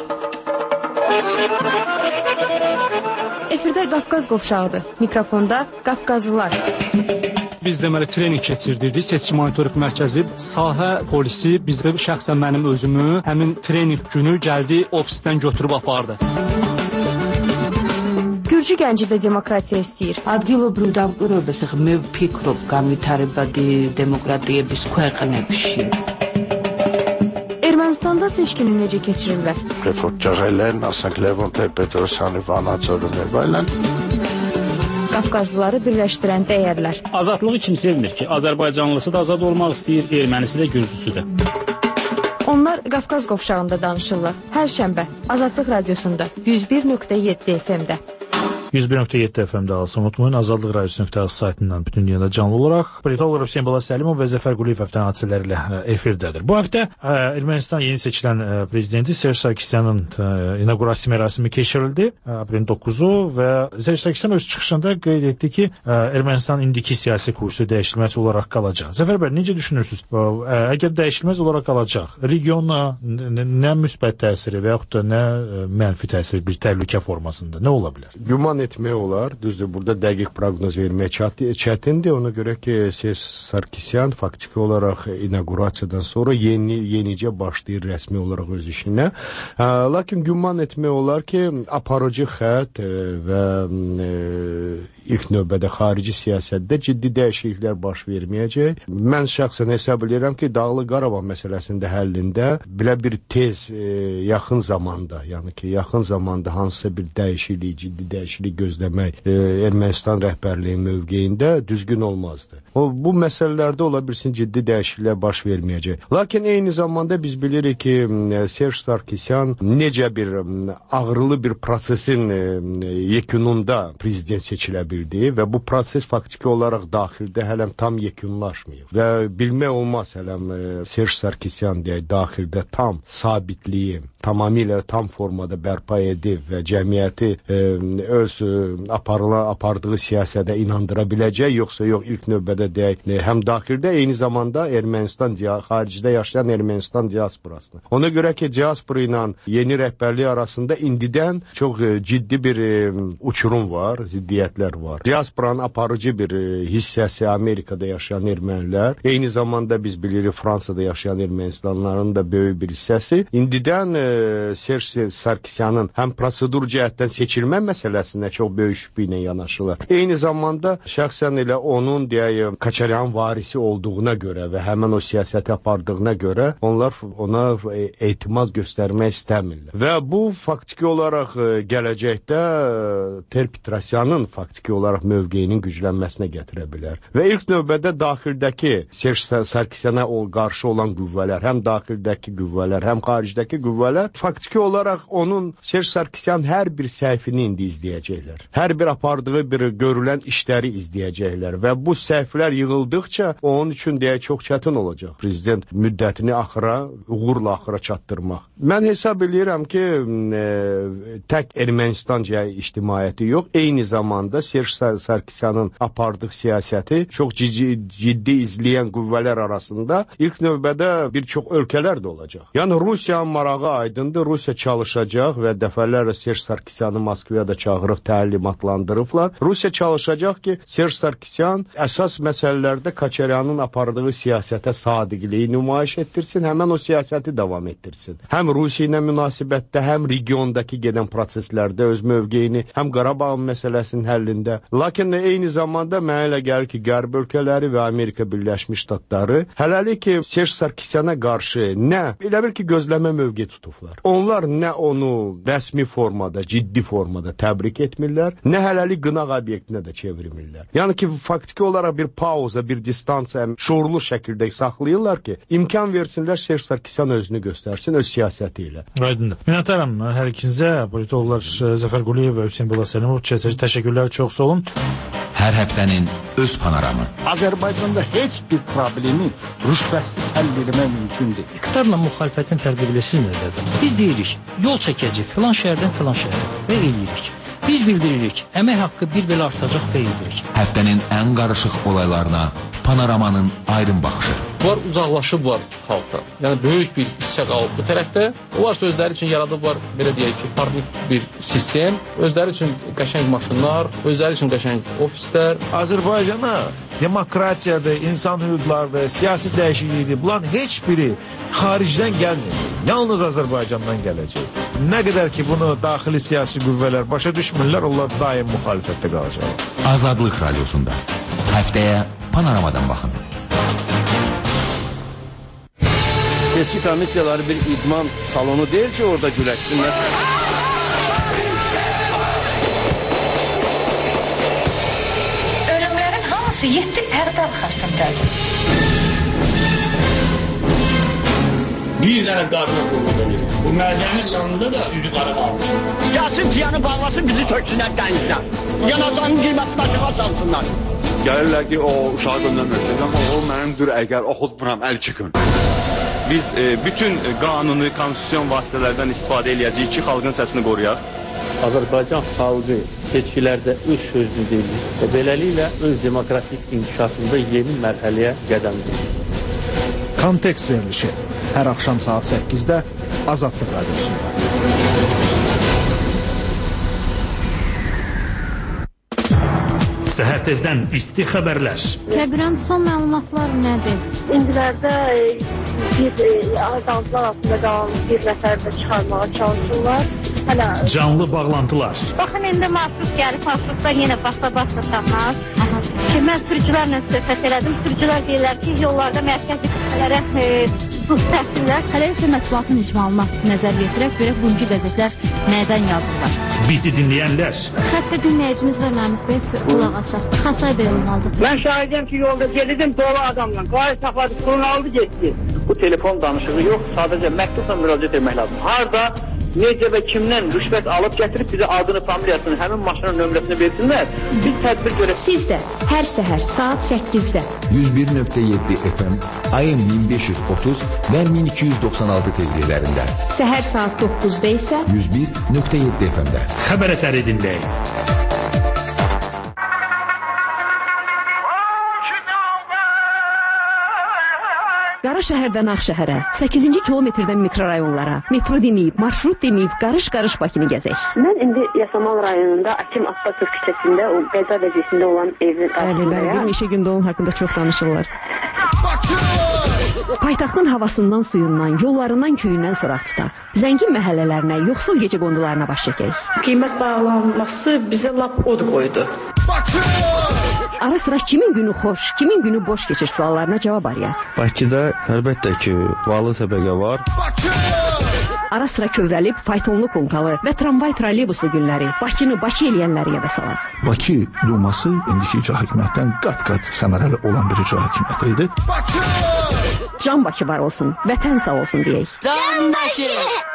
Efirdə Qafqaz qovşağıdır. Mikrofonda Qafqazlılar. Biz deməli trening keçirdirdik. Seçki monitorinq mərkəzi, sahə polisi bizdə şəxsən mənim özümü həmin trening günü gəldi, ofisdən götürüb apardı. Gürcü gənci də demokratiya istəyir. ადგილობრივ დამკვირვებელს ახლა მე ვფიქრობ განვითარებადი დემოკრატიების ქვეყნებში. Ermənistanda seçkini necə keçirirlər? Reform ջղելեն, ասենք Լևոն Տեր-Պետրոսյանի վանաձորն եւ այլն. Qafqazlıları birləşdirən dəyərlər. Azadlığı kim sevmir ki? Azərbaycanlısı da azad olmaq istəyir, ermənisi də, gürcüsü də. Onlar Qafqaz qovşağında danışırlar. Hər şənbə Azadlıq radiosunda yüz bir nöqtə yeddi F M-də. yüz bir nöqtə yeddi F M-də alsın. Unutmayın, Azadlıq radiosu nöqtə az saytından bütün dünyada canlı olaraq politolog Hüseyin Bala Səlimov və Zəfər Quliyev həftənin hadisələri ilə efirdədir. Bu həftə Ermənistan yeni seçilən prezidenti Serj Sarkisyanın inaugurasiya mərasimi keçirildi. Aprelin doqquzu və Serj Sarkisyan öz çıxışında qeyd etdi ki, Ermənistan indiki siyasi kursu dəyişilməz olaraq qalacaq. Zəfər bəy, necə düşünürsünüz? Əgər dəyişilməz olaraq qalacaq, regiona nə müsbət təsiri və yaxud da nə mənfi təsiri bir təhlükə formasında nə ola bilər? Güman etmək olar. Düzdür, burada dəqiq proqnoz vermək çətindir. Ona görə ki, Serj Sarkisyan faktiki olaraq inaugurasiyadan sonra yeni yenicə başlayır rəsmi olaraq öz işinə. Lakin güman etmək olar ki, aparıcı xətt və e, ilk növbədə xarici siyasətdə ciddi dəyişikliklər baş verməyəcək. Mən şəxsən hesab edirəm ki, Dağlıq Qarabağ məsələsində həllində belə bir tez, e, yaxın zamanda, yəni ki, yaxın zamanda hansısa bir dəyişiklik, ciddi dəyişiklik gözləmək e, Ermənistan rəhbərliyi mövqeyində düzgün olmazdı. O, bu məsələlərdə ola bilsin ciddi dəyişikliklər baş verməyəcək. Lakin eyni zamanda biz bilirik ki, Serj Sarkisyan necə bir ağrılı bir prosesin e, yekununda prezident seçilə bildi və bu proses faktiki olaraq daxildə hələm tam yekunlaşmayıb. Və bilmək olmaz hələm e, Serj Sarkisyan deyək, daxildə tam sabitliyi, tamamilə tam formada bərpa edib və cəmiyyəti e, öz e, aparıla, apardığı siyasətə inandıra biləcək, yoxsa yox ilk növbədə deyək, e, həm daxildə, eyni zamanda Ermənistan, xaricdə yaşayan Ermənistan diasporasını. Ona görə ki, diaspora ilə yeni rəhbərlik arasında indidən çox e, ciddi bir e, uçurum var, ziddiyyətlər var. Diasporanın aparıcı bir e, hissəsi Amerikada yaşayan ermənilər, eyni zamanda biz bilirik Fransada yaşayan Ermənistanların da böyük bir hissəsi indidən e, Serge Sarkisyanın həm prosedur cəhətdən seçilmə məsələsinə çox böyük şübhə ilə yanaşırlar. Eyni zamanda şəxsən elə onun deyək Kaçaryan varisi olduğuna görə və həmin o siyasəti apardığına görə onlar ona e, etimad göstərmək istəmirlər. Və bu faktiki olaraq e, gələcəkdə e, Ter-Petrosyanın faktiki olaraq mövqeyinin güclənməsinə gətirə bilər. Və ilk növbədə daxildəki Serge Sarkisyana qarşı olan qüvvələr, həm daxildəki qüvvələr, həm xaricdəki qüvvələr faktiki olaraq onun Serge Sarkisyan hər bir səhvini indi izləyəcəklər. Hər bir apardığı bir görülən işləri izləyəcəklər və bu səhvlər yığıldıqca onun üçün deyə çox çətin olacaq prezident müddətini axıra, uğurla axıra çatdırmaq. Mən hesab edirəm ki, e, tək Ermənistan ictimaiyyəti yox, eyni zamanda Serge Sarkisyanın apardığı siyasəti çox ciddi, ciddi izləyən qüvvələr arasında ilk növbədə bir çox ölkələr də olacaq. Yəni Rusiyanın marağı aydındır, Rusiya çalışacaq və dəfələrlə Serge Sarkisyanı Moskvaya da çağırıb təlimatlandırıblar. Rusiya çalışacaq ki, Serge Sarkisyan əsas məsələlərdə Kaçaryanın apardığı siyasətə sadiqliyi nümayiş etdirsin, həmən o siyasəti davam etdirsin. Həm Rusiya ilə münasibətdə, həm regiondakı gedən proseslərdə öz mövqeyini, həm Qarabağ məsələsinin həllində. Lakin eyni zamanda mənə elə gəlir ki, Qərb ölkələri və Amerika Birləşmiş Ştatları hələlik ki, Serge Sarkisyana qarşı nə, elə bir ki, gözləmə mövqe tutublar. Onlar nə onu rəsmi formada, ciddi formada təbrik etmirlər, nə hələlik qınaq obyektinə də çevirmirlər. Yəni ki, faktiki olaraq bir pauza, bir distansiya şuurlu şəkildə saxlayırlar ki, imkan versinlər Serge Sarkisyan özünü göstərsin öz siyasəti ilə. Aydındır. Minnətdaram hər ikinizə, politologlar Zəfər Quliyev və Hüseyn Bolaselimov, təşəkkürlər, çox sağ olun. Hər həftənin öz panoramı. Azərbaycanda heç bir problemi rüşvətsiz həll etmək mümkündür. İqtidarla müxalifətin fərqi bilirsiniz nədir? Biz deyirik, yol çəkəcək filan şəhərdən filan şəhərə və eləyirik. Biz bildiririk, əmək haqqı bir belə artacaq və edirik. Həftənin ən qarışıq olaylarına panoramanın aydın baxışı. Var uzaqlaşıblar xalqdan. Yəni böyük bir hissə qalıb bu tərəfdə. Onlar özləri üçün yaradıblar, belə deyək ki, parnik bir sistem. Özləri üçün qəşəng maşınlar, özləri üçün qəşəng ofislər. Azərbaycana demokratiyadır, insan hüquqlarıdır, siyasi dəyişiklikdir. Bunların heç biri xaricdən gəlmir. Yalnız Azərbaycandan gələcək. Nə qədər ki, bunu daxili siyasi qüvvələr başa düşmürlər, onlar daim müxalifətdə qalacaq. Azadlıq Radiosunda həftəyə panoramadan baxın. Seçki komissiyaları bir idman salonu deyil ki, orada güləşsinlər. Ölümlərin hamısı yeddi pərdə arxasındadır. Bir dənə qadına qulluq edir. Bu mədənin yanında da üzü qara qalmışdır. Gəlsin tiyanı bağlasın, bizi töksünlər dənizdən. Yanacağının qiymətini aşağı salsınlar. Gəlirlər ki, o uşağı göndərməsin, amma o mənimdir, əgər oxutmuram, əl çıxın. Biz e, bütün qanuni, konstitusyon vasitələrdən istifadə eləyəcəyik ki, xalqın səsini qoruyaq. Azərbaycan xalqı seçkilərdə öz sözünü deyir və beləliklə öz demokratik inkişafında yeni mərhələyə qədəm qoyur. Kontekst verilişi hər axşam saat səkkizdə Azadlıq Radiosunda. Səhər tezdən isti xəbərlər. Kəbirən son məlumatlar nədir? İndilərdə bir azaltılar altında qalan bir nəfər də çıxarmağa çalışırlar. Hələ canlı bağlantılar. Baxın, indi marşrut gəlib, marşrutlar yenə basa-basa tapmaz. Ki, mən sürücülərlə söhbət elədim. Sürücülər deyirlər ki, yollarda mərkəzi qüvvələrə buz təhsillər. Hələ isə mətbuatın icmalına nəzər yetirək, görək bugünkü qəzetlər nədən yazırlar. Bizi dinləyənlər. Xəttə dinləyicimiz var, Məmid bəy, qulaq asaq. Xasay bəy olmalıdır. Mən şahidəm ki, yolda gedirdim dolu adamla. Qayı saxladı, pulunu aldı, getdi. Bu telefon danışığı yox, sadəcə məktubla müraciət etmək lazım. Harda necə və kimdən rüşvət alıb gətirib bizə adını, familiyasını, həmin maşının nömrəsini versinlər. Biz tədbir görək. Siz də hər səhər saat səkkizdə yüz bir nöqtə yeddi F M, A M min beş yüz otuz və min iki yüz doxsan altı tezliklərində. Səhər saat doqquzda isə yüz bir nöqtə yeddi F M-də. Xəbər əsəri dinləyin. Qara şəhərdən Ağşəhərə, səkkizinci kilometrdən mikrorayonlara, metro deməyib, marşrut deməyib, qarış-qarış Bakını gəzək. Mən indi Yasamal rayonunda Akim Abbasov küçəsində o qəza vəziyyətində olan evin qarşısındayam. Bəli, bəli, bir neçə gündə onun haqqında çox danışırlar. Paytaxtın havasından, suyundan, yollarından, köyündən soraq tutaq. Zəngin məhəllələrinə, yoxsul gecə qondularına baş çəkək. Qiymət bağlanması bizə lap od qoydu. Ara sıra kimin günü xoş, kimin günü boş keçir suallarına cavab arayaq. Bakıda əlbəttə ki, varlı təbəqə var. Ara sıra kövrəlib, faytonlu konkalı və tramvay troleybusu günləri Bakını Bakı eləyənləri yada salaq. Bakı Duması indiki icra hakimiyyətdən qat-qat səmərəli olan bir icra hakimiyyəti idi. Can Bakı var olsun, vətən sağ olsun deyək. Can Bakı!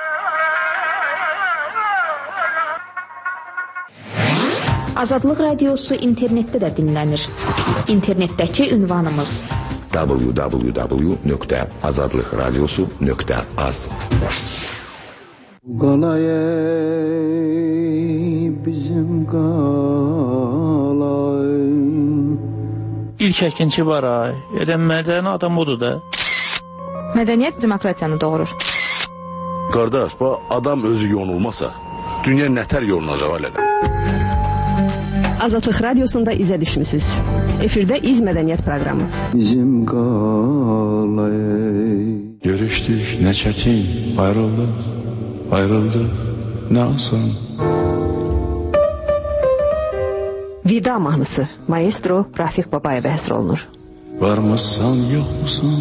Azadlıq Radiosu internetdə də dinlənir. İnternetdəki ünvanımız w w w nöqtə azadlıqradiosu nöqtə az. Qalay bizim qalay. İlk əkinçi var ay. Elə mədəni adam odur da. Mədəniyyət demokratiyanı doğurur. Qardaş, bu adam özü yonulmasa, dünya nətər yolunacaq alədə? Azadlıq Radiosunda izə düşmüsünüz. Efirdə İz Mədəniyyət proqramı. Bizim qalay. Görüşdük, nə çətin, ayrıldıq, ayrıldıq, nə asan. Vida mahnısı, maestro Rafiq Babayevə həsr olunur. Varmısan, yoxmusan?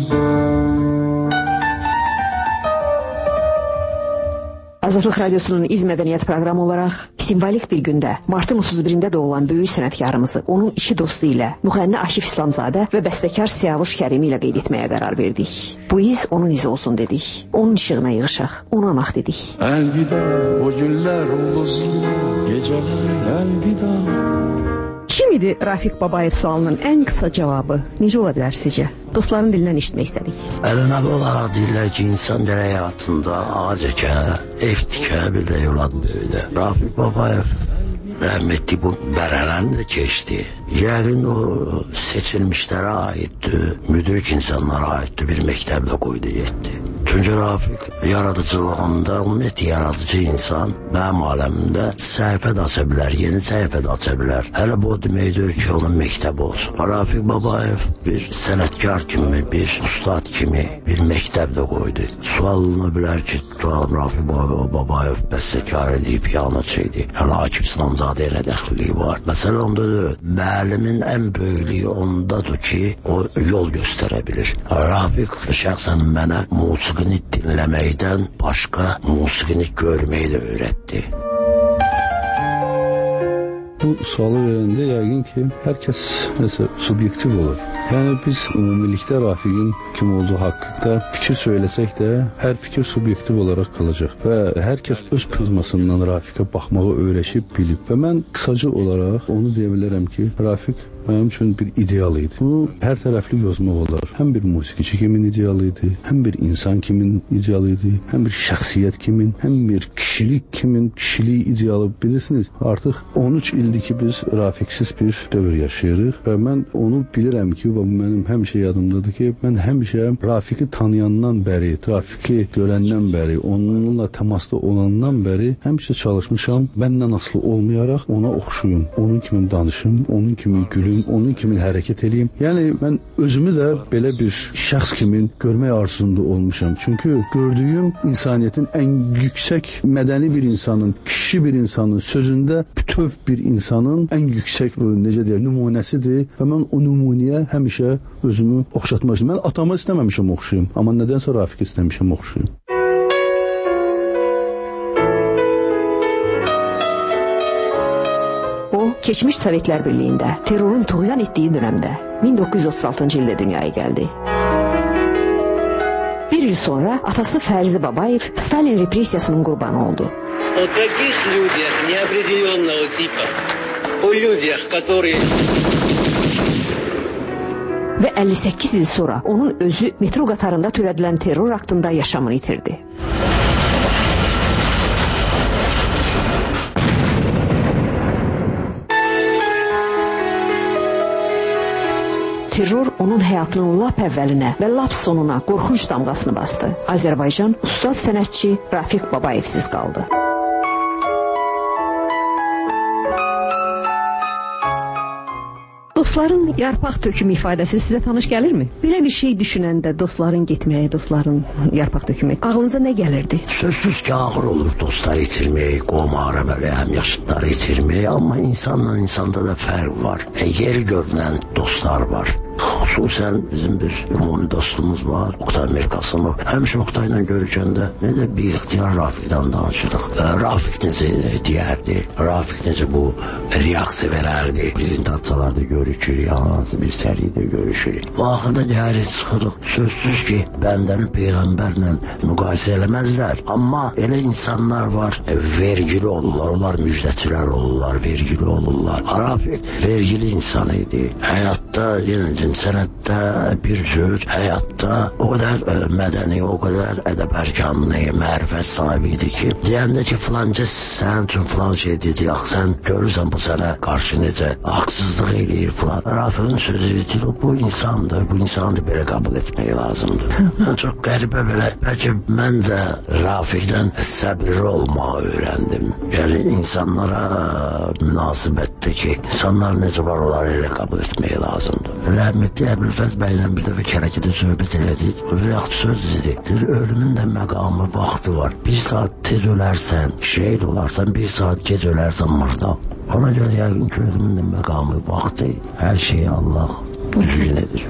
Azadlıq Radiosunun İz Mədəniyyət proqramı olaraq simvolik bir gündə, martın otuz birində doğulan böyük sənətkarımızı onun iki dostu ilə, müğənni Aşif İslamzadə və bəstəkar Siyavuş Kərimi ilə qeyd etməyə qərar verdik. Bu iz onun izi olsun dedik. Onun işığına yığışaq, ona anaq dedik. Əlvida, o günlər ulduzlu, gecələr əlvida. Kim idi Rafiq Babayev sualının ən qısa cavabı? Necə ola bilər sizcə? Dostların dilindən eşitmək istədik. Ələnəvi olaraq deyirlər ki, insan belə həyatında ağac əkə, ev tikə, bir də evlad böyüdü. Rafiq Babayev rəhmətli bu bərələrini də keçdi. Yəqin o seçilmişlərə aiddir, müdrik insanlara aiddir, bir məktəbdə qoydu getdi. Çünki Rafiq yaradıcılığında, ümumiyyətlə yaradıcı insan mənim aləmimdə səhifə də aça bilər, yeni səhifə də aça bilər. Hələ bu deməkdir ki, onun məktəbi olsun. Rafiq Babayev bir sənətkar kimi, bir ustad kimi bir məktəb də qoydu. Sual oluna bilər ki, Rafiq Babayev bəstəkar idi, piyanoçu idi. Hələ Akif İslamzadə ilə dəxliliyi var. Məsələ ondadır, müəllimin ən böyüklüyü ondadır ki, o yol göstərə bilir. Rafiq şəxsən mənə musiqini dinləməkdən başqa musiqini görməyi də öyrətdi. Bu sualı verəndə yəqin ki, hər kəs nəsə subyektiv olur. Yəni biz ümumilikdə Rafiqin kim olduğu haqqında fikir söyləsək də, hər fikir subyektiv olaraq qalacaq və hər kəs öz prizmasından Rafiqə baxmağı öyrəşib, bilib və mən qısaca olaraq onu deyə bilərəm ki, Rafiq mənim üçün bir ideal idi. Bunu hər tərəfli yozmaq olar. Həm bir musiqiçi kimin idealı idi, həm bir insan kimin idealı idi, həm bir şəxsiyyət kimin, həm bir kişilik kimin kişiliyi idealı. Bilirsiniz, artıq on üç ildir ki, biz Rafiqsiz bir dövr yaşayırıq və mən onu bilirəm ki, və mənim həmişə yadımdadır ki, mən həmişə Rafiqi tanıyandan bəri, Rafiqi görəndən bəri, onunla təmasda olandan bəri həmişə çalışmışam, məndən asılı olmayaraq ona oxşuyum, onun kimi danışım, onun kimi gülüm, onun kimi hərəkət edeyim. Yəni mən özümü də belə bir şəxs kimi görmək arzusunda olmuşam. Çünki gördüyüm insaniyyətin ən yüksək mədəni bir insanın, kişi bir insanın sözündə bütöv bir insanın ən yüksək, necə deyək, nümunəsidir və mən o nümunəyə həmişə özümü oxşatmaq istəyirəm. Mən atama istəməmişəm oxşuyum, amma nədənsə Rafiq istəmişəm oxşuyum. Keçmiş Sovetlər Birliyində, terrorun tuğyan etdiyi dönəmdə min doqquz yüz otuz altıncı ildə dünyaya gəldi. Bir Bir il sonra atası Fərzi Babayev Stalin repressiyasının qurbanı oldu. O таких людях неопределенного типа, o людях, которые... Və əlli səkkiz il sonra onun özü metro qatarında törədilən terror aktında yaşamını itirdi. Terror onun həyatının lap əvvəlinə və lap sonuna qorxunc damğasını bastı. Azərbaycan ustad sənətçi Rafiq Babayevsiz qaldı. Dostların yarpaq tökümü ifadəsi sizə tanış gəlirmi? Belə bir şey düşünəndə dostların getməyi, dostların yarpaq tökümü ağlınıza nə gəlirdi? Sözsüz ki ağır olur dostlar itirmək, qomara belə həmyaşıdları itirmək, amma insanla insanda da fərq var. E, yeri görünən dostlar var. Xüsusən bizim bir ümumi dostumuz var, Oktay Mirqasımov. Həmişə Oktayla görüşəndə nə də bir ixtiyar Rafiqdən danışırıq. E, Rafiq necə deyərdi, Rafiq necə bu reaksiya verərdi. Biz intatçalarda görüşürük, hansı bir səridə görüşürük. Bu axırda gəri çıxırıq. Sözsüz ki, bəndəni Peyğəmbərlə müqayisə eləməzlər. Amma elə insanlar var, e, vergili olurlar, onlar müjdəçilər olurlar, vergili olurlar. Rafiq vergili insan idi. Həyatda, yenə sənətdə bir cür, həyatda o qədər ə, mədəni, o qədər ədəb-ərkanlı, mərifət sahibi idi ki, deyəndə ki, filancə sənin üçün filan şey dedi, ax, sən görürsən bu sənə qarşı necə haqsızlıq eləyir filan. Rafiqin sözü edir, bu insandır, bu insanı belə qəbul etmək lazımdır. Çox qəribə belə, bəlkə mən də Rafiqdən səbirli olmağı öyrəndim. Yəni, insanlara münasibətdə ki, insanlar necə var, onları elə qəbul etmək lazımdır. Rəhmətli Əbülfəz bəylə bir dəfə kərəkidə söhbət elədik. Bir yaxşı söz dedi. Deyir, ölümün də məqamı, vaxtı var. Bir saat tez ölərsən, şəhid olarsan, bir saat gec ölərsən mırda. Ona görə yəqin ki, ölümün də məqamı, vaxtı, hər şeyi Allah düzgün edir.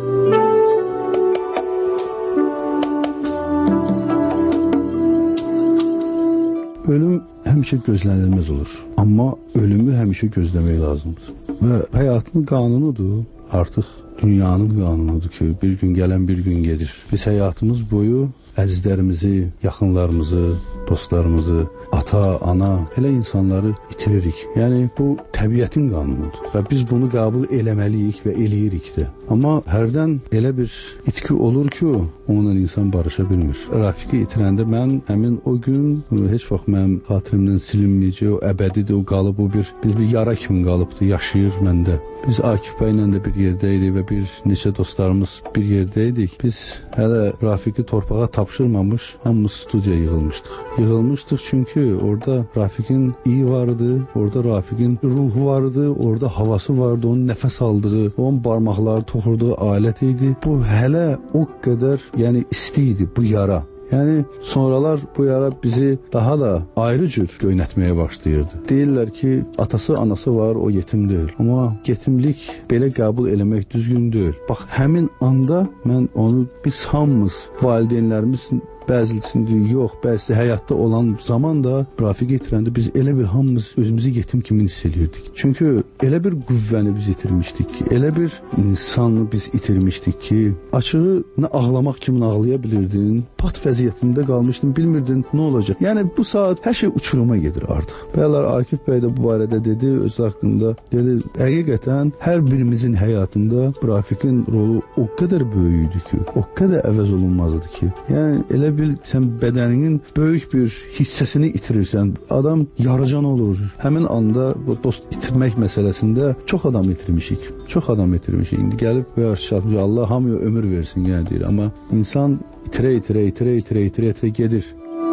Ölüm həmişə gözlənilməz olur. Amma ölümü həmişə gözləmək lazımdır. Və həyatın qanunudur. Artıq dünyanın qanunudur ki, bir gün gələn bir gün gedir. Biz həyatımız boyu əzizlərimizi, yaxınlarımızı, dostlarımızı, ata, ana, elə insanları itiririk. Yəni, bu təbiətin qanunudur və biz bunu qəbul eləməliyik və eləyirik də. Amma hərdən elə bir itki olur ki, onunla insan barışa bilmir. Rafiqi itirəndə mən həmin o gün heç vaxt mənim xatirimdən silinməyəcək, o əbədidir, o qalıb, o bir, bir, bir yara kimi qalıbdır, yaşayır məndə. Biz Akif bəylə də bir yerdəydik və bir neçə dostlarımız bir yerdəydik. Biz hələ Rafiqi torpağa tapşırmamış, hamımız studiyaya yığılmışdıq. Yığılmışdıq çünki orada Rafiqin iyi vardı, orada Rafiqin ruhu vardı, orada havası vardı, onun nəfəs aldığı, onun barmaqları toxurduğu alət idi. Bu hələ o qədər, yəni isti idi bu yara. Yəni sonralar bu yara bizi daha da ayrı cür göynətməyə başlayırdı. Deyirlər ki, atası, anası var, o yetim deyil. Amma yetimlik belə qəbul eləmək düzgün deyil. Bax, həmin anda mən onu, biz hamımız, valideynlərimiz, bəzilisində yox, bəzisi həyatda olan zaman da Rafiqi itirəndə biz elə bir hamımız özümüzü yetim kimi hiss edirdik. Çünki elə bir qüvvəni biz itirmişdik ki, elə bir insanı biz itirmişdik ki, açığı nə ağlamaq kimi ağlaya bilirdin, pat vəziyyətində qalmışdın, bilmirdin nə olacaq. Yəni bu saat hər şey uçuruma gedir artıq. Bəylər, Akif bəy də bu barədə dedi, öz haqqında dedi, həqiqətən hər birimizin həyatında Rafiqin rolu o qədər böyük idi ki, o qədər əvəz olunmazdı ki, yəni elə bil sən bədəninin böyük bir hissəsini itirirsən, adam yaracan olur. Həmin anda bu dost itirmək məsələsində çox adam itirmişik. Çox adam itirmişik. İndi gəlib və çatmış, Allah hamıya ömür versin, yəni deyir. Amma insan itirə, itirə, itirə, itirə, itirə, itirə gedir.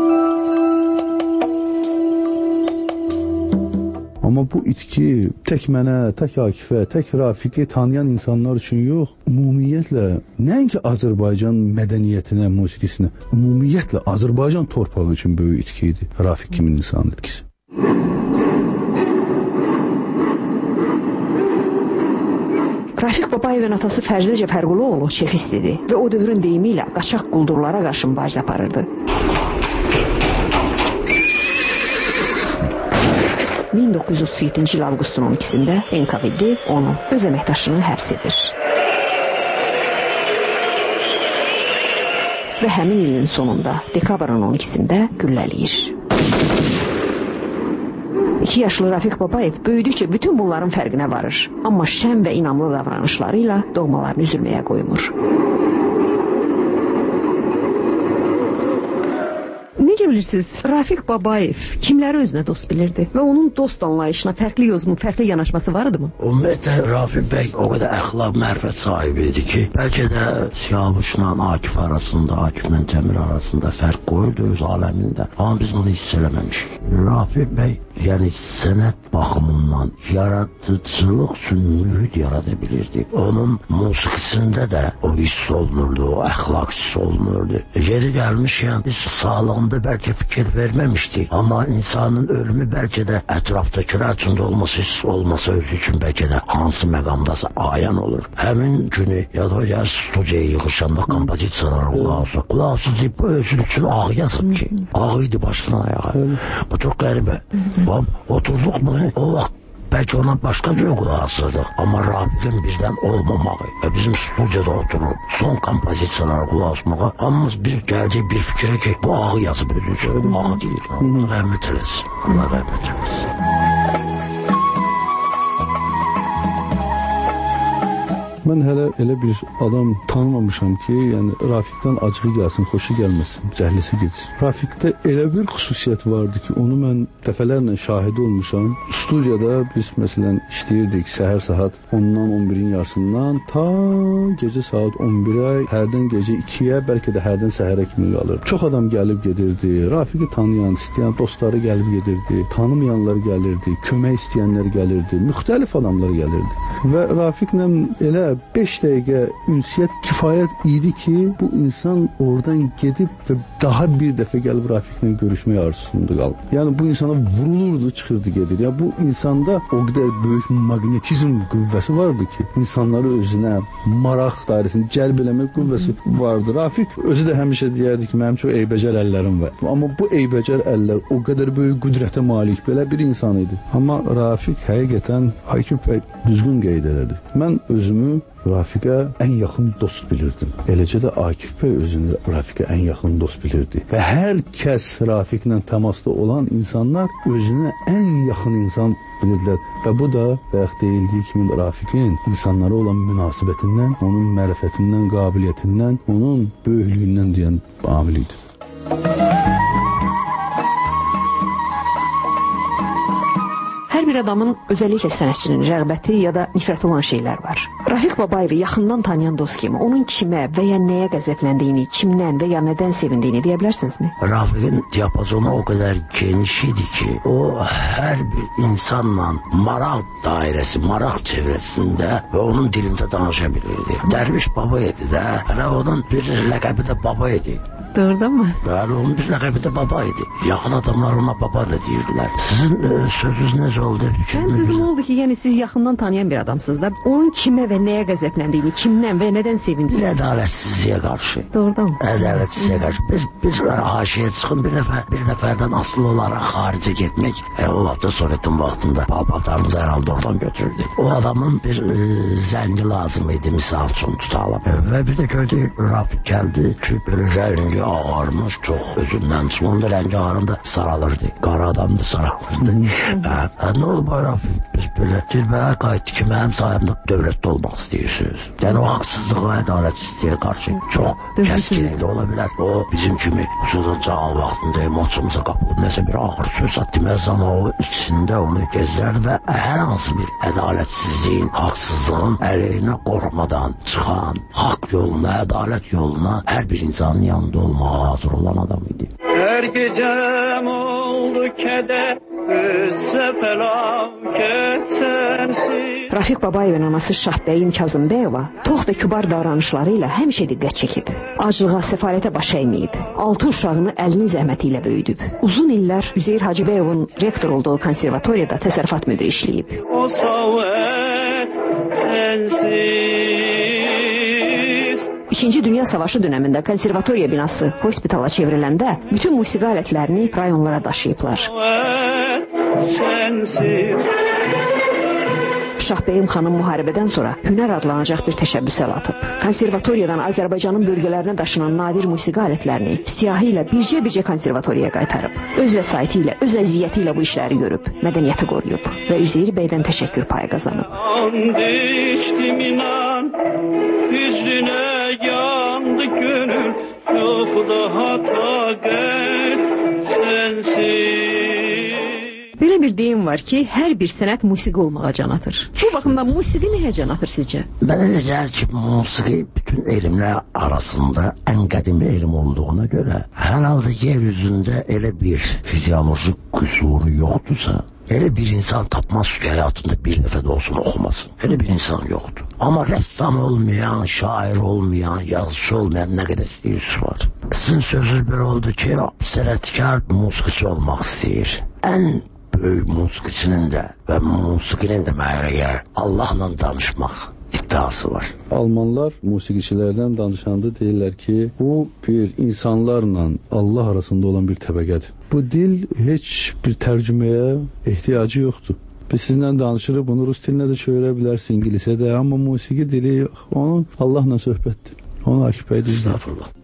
Amma bu itki tək mənə, tək Akifə, tək Rafiqi tanıyan insanlar üçün yox, ümumiyyətlə, nəinki Azərbaycan mədəniyyətinə, musiqisinə, ümumiyyətlə Azərbaycan torpağı üçün böyük itki idi. Rafiq kimin insan itkisi. Rafiq Babayevin atası Fərzə Cəfərquluoğlu çekist idi və o dövrün deyimi ilə qaçaq quldurlara qarşı mübarizə aparırdı. min doqquz yüz otuz yeddinci il avqustun on ikisində N K V D onu öz əməkdaşını həbs edir. və həmin ilin sonunda dekabrın on ikisində güllələyir. İki yaşlı Rafiq Babayev böyüdükcə bütün bunların fərqinə varır. Amma şən və inamlı davranışlarıyla doğmalarını üzülməyə qoymur. Necə bilirsiniz, Rafiq Babayev kimləri özünə dost bilirdi və onun dost anlayışına fərqli yozumu, fərqli yanaşması var idimi? Ümumiyyətlə, Rafiq bəy o qədər əxlaq, mərifət sahibi idi ki, bəlkə də Siyavuşla Akif arasında, Akiflə Cəmil arasında fərq qoyurdu öz aləmində. Amma biz bunu hiss eləməmişik. Rafiq bəy, yəni sənət baxımından yaradıcılıq üçün mühit yarada bilirdi. Onun musiqisində də o hiss olunurdu, o əxlaq hiss olunurdu. Yeri gəlmişkən, biz sağlığında bəlkə fikir verməmişdik. Amma insanın ölümü bəlkə də ətrafdakılar üçün də olması, hiss olması özü üçün bəlkə də hansı məqamdasa ayan olur. Həmin günü ya da o yer studiyaya yığışanda kompozisiyalar qulağısı. Qulağısı deyib, bu özü üçün ağ yazıb ki. Ağ idi başdan ayağa. Bu çox qəribə. Oturduq bunu, o vaxt bəlkə ona başqa cür qulaq asırdıq. Amma Rafiqin bizdən olmamağı və bizim studiyada oturub son kompozisiyalara qulaq asmağa hamımız bir gəldik bir fikrə ki, bu ağı yazıb özü üçün. Ağı deyil. Allah rəhmət eləsin. Allah rəhmət eləsin. Mən hələ elə bir adam tanımamışam ki, yəni Rafiqdən acığı gəlsin, xoşu gəlməsin, cəhləsi gedir. Rafiqdə elə bir xüsusiyyət vardı ki, onu mən dəfələrlə şahid olmuşam. Studiyada biz məsələn işləyirdik səhər saat ondan on birin yarısından ta gecə saat on birə, hərdən gecə ikiyə, bəlkə də hərdən səhərə kimi qalır. Çox adam gəlib gedirdi, Rafiqi tanıyan, istəyən dostları gəlib gedirdi, tanımayanlar gəlirdi, kömək istəyənlər gəlirdi, müxtəlif adamlar gəlirdi. Və Rafiqlə elə beş dəqiqə ünsiyyət kifayət idi ki, bu insan oradan gedib və daha bir dəfə gəlib Rafiqlə görüşmək arzusunda qalıb. Yəni bu insana vurulurdu, çıxırdı, gedir. Ya bu insanda o qədər böyük maqnetizm qüvvəsi vardı ki, insanları özünə maraq dairəsini cəlb eləmək qüvvəsi vardı. Rafiq özü də həmişə deyərdi ki, mənim çox eybəcər əllərim var. Amma bu eybəcər əllər o qədər böyük qüdrətə malik belə bir insan idi. Amma Rafiq həqiqətən Akif bəy düzgün qeyd elədi. Mən özümü Rafiqə ən yaxın dost bilirdim. Eləcə də Akif bəy özünü Rafiqə ən yaxın dost bilirdi. Və hər kəs Rafiqlə təmasda olan insanlar özünə ən yaxın insan bilirdilər. Və bu da bayaq deyildiyi kimi Rafiqin insanlara olan münasibətindən, onun mərifətindən, qabiliyyətindən, onun böyüklüyündən deyən amil idi. Hər bir adamın özəlliklə sənətçinin rəğbəti ya da nifrəti olan şeylər var. Rafiq Babayevi yaxından tanıyan dost kimi onun kimə və ya nəyə qəzəbləndiyini, kimdən və ya nədən sevindiyini deyə bilərsinizmi? Rafiqin diapazonu o qədər geniş idi ki, o hər bir insanla maraq dairəsi, maraq çevrəsində və onun dilində danışa bilirdi. Dərviş baba idi də, hələ onun bir ləqəbi də baba idi. Doğrudan mı? Bəli, onun bir ləqəbi də baba idi. Yaxın adamlar ona baba da deyirdilər. Sizin e, sözünüz necə oldu? Mənim sözüm oldu ki, yəni siz yaxından tanıyan bir adamsınız da, onun kimə və nəyə qəzəbləndiyini, kimdən və nədən sevindiyini. Bir ədalətsizliyə qarşı. Doğrudan mı? Ədalətsizliyə qarşı. Bir, bir haşiyə çıxın, bir dəfə, bir dəfərdən asılı olaraq xaricə getmək. E, o vaxtda Sovetin vaxtında palpaqlarımızı hər halda oradan götürürdü. O adamın bir e, zəngi lazım idi, misal üçün tutalım. E, və bir də gördük, Rafiq gəldi ki, belə rəngi ağarmış, çox özündən çıxında rəngi ağarında saralırdı. Qara adamdı, saralırdı. Hə, nə oldu bu Rafiq? Biz belə dilbəyə qayıtdı ki, mənim sayımda dövlətdə olmaq istəyirsiniz. Yəni o haqsızlıq və ədalətsizliyə qarşı çox kəskinlikdə ola bilər. O bizim kimi sudan cağal vaxtında emotsumuza qapılıb nəsə bir ağır söz deməz, amma o içində onu gezlərdi və hər hansı bir ədalətsizliyin, haqsızlığın əleyhinə qorxmadan çıxan, haqq yoluna, ədalət yoluna hər bir insanın yanında olmağa hazır olan adam idi. Hər gecəm oldu kədər, qüssə fəlakət sənsiz. Rafiq Babayevin anası Şahbəyim Kazımbəyova tox və kübar davranışları ilə həmişə diqqət çəkib. Acılığa, səfalətə baş əyməyib. Altı uşağını əlinin zəhməti ilə böyüdüb. Uzun illər Üzeyir Hacıbəyovun rektor olduğu konservatoriyada təsərrüfat müdiri işləyib. O savət sənsiz. İkinci Dünya Savaşı dönəmində konservatoriya binası hospitala çevriləndə bütün musiqi alətlərini rayonlara daşıyıblar. Şahbəyim xanım müharibədən sonra hünər adlanacaq bir təşəbbüs əl atıb. Konservatoriyadan Azərbaycanın bölgələrinə daşınan nadir musiqi alətlərini siyahı ilə bircə-bircə konservatoriyaya qaytarıb. Öz vəsaiti ilə, öz əziyyəti ilə bu işləri görüb, mədəniyyəti qoruyub və Üzeyir bəydən təşəkkür payı qazanıb. Düşdüm inan, hüznünə yandı gönül, yox daha taqət sənsiz. Belə bir deyim var ki, hər bir sənət musiqi olmağa can atır. Bu baxımdan musiqi nəyə can atır sizcə? Mənə elə gəlir ki, musiqi bütün elmlər arasında ən qədimi elm olduğuna görə, hər halda yer üzündə elə bir fiziolojik qüsuru yoxdursa, elə bir insan tapmaz ki, həyatında bir dəfə də olsun oxumasın. Elə bir insan yoxdur. Amma rəssam olmayan, şair olmayan, yazıcı olmayan nə qədər istəyirsiniz var. Sizin sözünüz belə oldu ki, sənətkar musiqiçi olmaq istəyir. Ən böyük musiqiçinin də və musiqinin də mənəyə Allahla danışmaq iddiası var. Almanlar musiqiçilərdən danışanda deyirlər ki, bu bir insanlarla Allah arasında olan bir təbəqədir. Bu dil heç bir tərcüməyə ehtiyacı yoxdur. Biz sizinlə danışırıq, bunu rus dilinə də çevirə bilərsin, ingilisə də, amma musiqi dili yox. Onun Allahla söhbətdir. Onu Akif bəy deyir. Estağfurullah.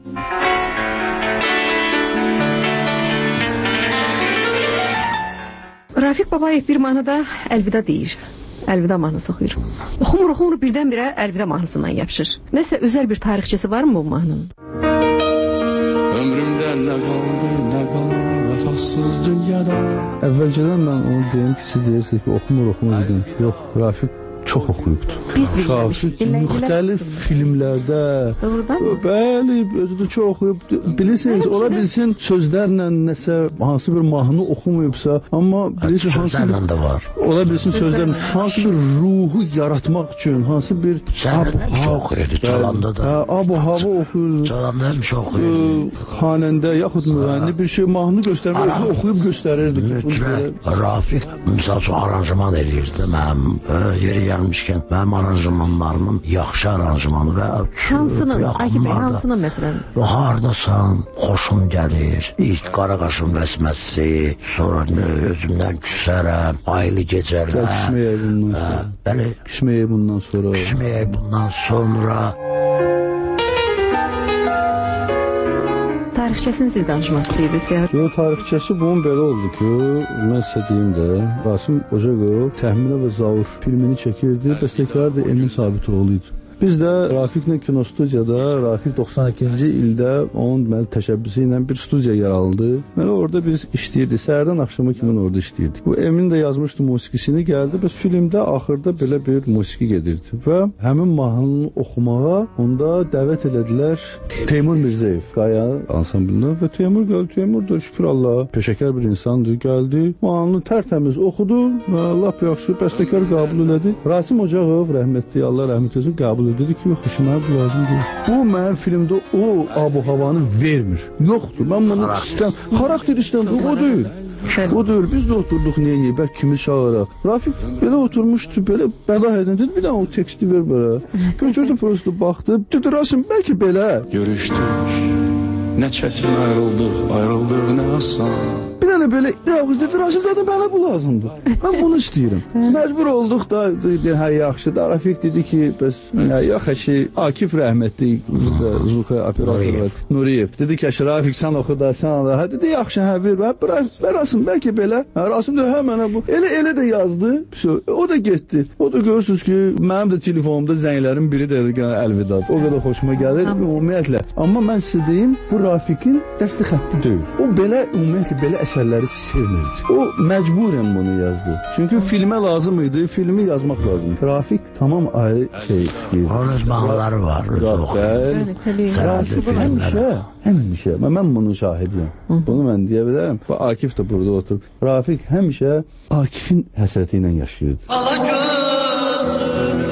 Rafiq Babayev bir mahnıda əlvida deyir. Əlvida mahnısı oxuyur. Oxumur, oxumur, birdən-birə əlvida mahnısından yapışır. Nəsə özəl bir tarixçisi var mı bu mahnının? Ömrümdə nə qaldı, nə qaldı vəfasız dünyada. Əvvəlcədən mən onu deyim ki, siz deyirsiniz ki, oxumur, oxumur dedim. Yox, Rafiq çox oxuyubdur. Biz bilməmişik. Müxtəlif filmlərdə. Doğrudan? Bəli, özü də çox oxuyub. Bilirsiniz, ola bilsin sözlərlə nəsə, hansı bir mahnı oxumayıbsa, amma bilirsiniz, sözlərlə də var. Ola bilsin sözlərlə, hansı bir ruhu yaratmaq üçün, hansı bir Səhərlə həmişə oxuyurdu, çalanda da. Abu hava oxuyurdu. Çalanda həmişə oxuyurdu. Xanəndə, yaxud müğənni bir şey mahnı göstərmək, oxuyub göstərirdi. Mütləq, Rafiq, misal üçün, aranjman edirdi mənim yeri gəlmişkən, mənim aranjmanlarımın yaxşı aranjmanı və hansının, Akif bəy, hansının məsələn? Hardasan, xoşum gəlir, ilk Qaraqaşın vəsməsi, sonra özümdən küsərəm, aylı gecələr. Küsməyək bundan sonra. Bəli. Küsməyək bundan sonra. Küsməyək bundan sonra. Tarixçəsini siz danışmaq istəyirsiniz. Yox, tarixçəsi bunun belə oldu ki, mən sizə deyim də, Rasim Ocaqov Təxminə və Zavur filmini çəkirdi, bəstəkar da Emin Sabitoğlu idi. Biz də Rafiqlə kinostudiyada, Rafiq doxsan ikinci ildə onun deməli, təşəbbüsü ilə bir studiya yaraldı. Deməli, orada biz işləyirdik, səhərdən axşama kimi orada işləyirdik. Bu Emin də yazmışdı musiqisini, gəldi, bəs filmdə axırda belə bir musiqi gedirdi. Və həmin mahnını oxumağa onda dəvət elədilər Teymur Mirzəyev, Qaya ansamblinə və Teymur gəldi, Teymur da şükür Allah, peşəkar bir insandır, gəldi, mahnını tərtəmiz oxudu və lap yaxşı bəstəkar qəbul elədi. Rasim Ocaqov, rəhmətli, Allah rəhmət etsin, qəbul dedi ki, yox, işimə bu lazım deyil. Bu, mənim filmdə o abu-havanı vermir. Yoxdur, mən bunu istəyəm. Xarakter istəyəm, o deyil. O deyil, biz də oturduq neyini, bəlkə kimi çağıraq. Rafiq belə oturmuşdu, belə bədah edin, dedi, bir dənə o teksti ver belə. Götürdü, prosto baxdı, dedi, Rasim, bəlkə belə. Görüşdük, nə çətin ayrıldıq, ayrıldıq nə asan. Bir dənə belə, yalnız dedi, Rasim dedi, mənə bu lazımdır. Mən bunu istəyirəm. Məcbur olduq da, dedi, hə, yaxşı da, Rafiq dedi ki, bəs, yox, əşi, Akif rəhmətli, Zuka operator Nuriyev. Dedi ki, əşi, Rafiq, sən oxu da, sən ala, hə, dedi, yaxşı, hə, ver, və Rasim, bəlkə belə, hə, Rasim dedi, hə, mənə bu, elə, elə də yazdı, o da getdi. O da görürsünüz ki, mənim də telefonumda zənglərin biri də əlvida. O qədər xoşuma gəlir, ümumiyyətlə. Amma mən sizə deyim, bu Rafiqin dəsti xətti deyil. O belə, ümumiyyətlə, belə əsərləri sevmirdi. O məcburən bunu yazdı. Çünki filmə lazım idi, filmi yazmaq lazım. Rafiq tamam ayrı şey istəyir. Onun öz bağları var, öz oxuyur. Sənədi filmlərə. Həmişə, mən bunun şahidiyəm. Bunu mən deyə bilərəm. Akif də burada oturub. Rafiq həmişə Akifin həsrəti ilə yaşayırdı. Ala gözüm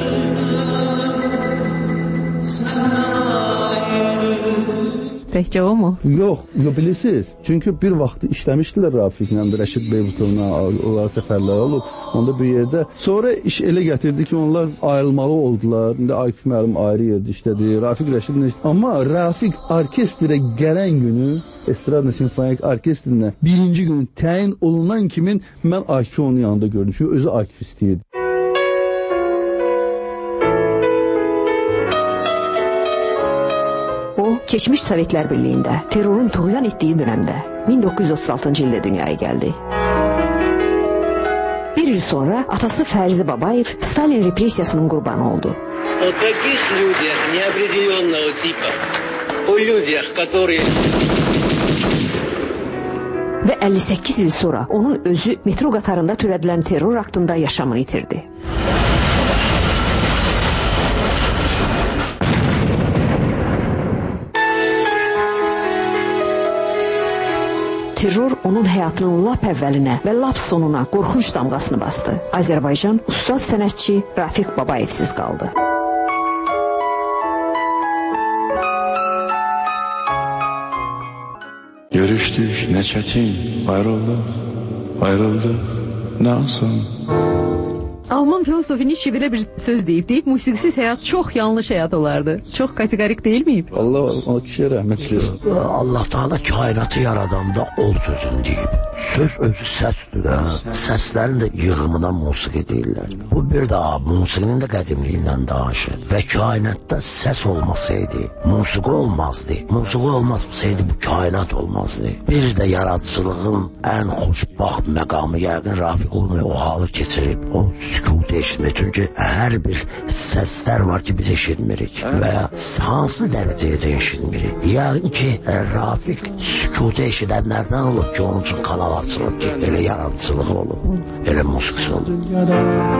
Təkcə o mu? Yox, yox, bilirsiniz. Çünki bir vaxt işləmişdilər Rafiqlə, Rəşid Beybutovla, onlar səfərlər olub, onda bir yerdə. Sonra iş elə gətirdi ki, onlar ayrılmalı oldular. İndi Akif müəllim ayrı yerdə işlədi, Rafiq Rəşidlə işlədi. Amma Rafiq orkestrə gələn günü, Estradla Simfonik Orkestrinə birinci gün təyin olunan kimin mən Akifi onun yanında gördüm. Çünki özü Akif istəyirdi. O, keçmiş Sovetlər Birliyində terrorun tuğyan etdiyi dönemdə min doqquz yüz otuz altıncı ildə dünyaya geldi. Bir yıl sonra atası Fərzi Babayev Stalin repressiyasının qurbanı oldu. О таких людях неопределенного типа, о людях, которые... Və əlli səkkiz il sonra onun özü metro qatarında törədilən terror aktında yaşamını itirdi. Terror onun həyatının lap əvvəlinə və lap sonuna qorxunç damğasını bastı. Azərbaycan ustad sənətçi Rafiq Babayevsiz qaldı. Görüşdük, nə çətin, ayrıldıq, ayrıldıq, nə asan. Alman filosofu Nietzsche belə bir söz deyib, deyib, musiqisiz həyat çox yanlış həyat olardı. Çox kategorik deyil miyim? Allah o kişiyə rəhmət eləsin. Allah Teala kainatı yaradanda ol sözünü deyib. Söz özü səsdir də. Səslərin də yığımına musiqi deyirlər. Bu bir daha musiqinin də qədimliyindən daşır. Və kainatda səs olmasaydı, musiqi olmazdı. Musiqi olmasaydı bu kainat olmazdı. Bir də yaradıcılığın ən xoşbaxt məqamı yəqin Rafiq onu o halı keçirib. O sükut eşitmək. Çünki hər bir səslər var ki biz eşitmirik və hansı dərəcəyə eşitmirik. Yəqin ki Rafiq sükut eşidənlərdən olub ki onun üçün kanal açılıb ki elə yaradıcılığı olub, elə musiqisi olub.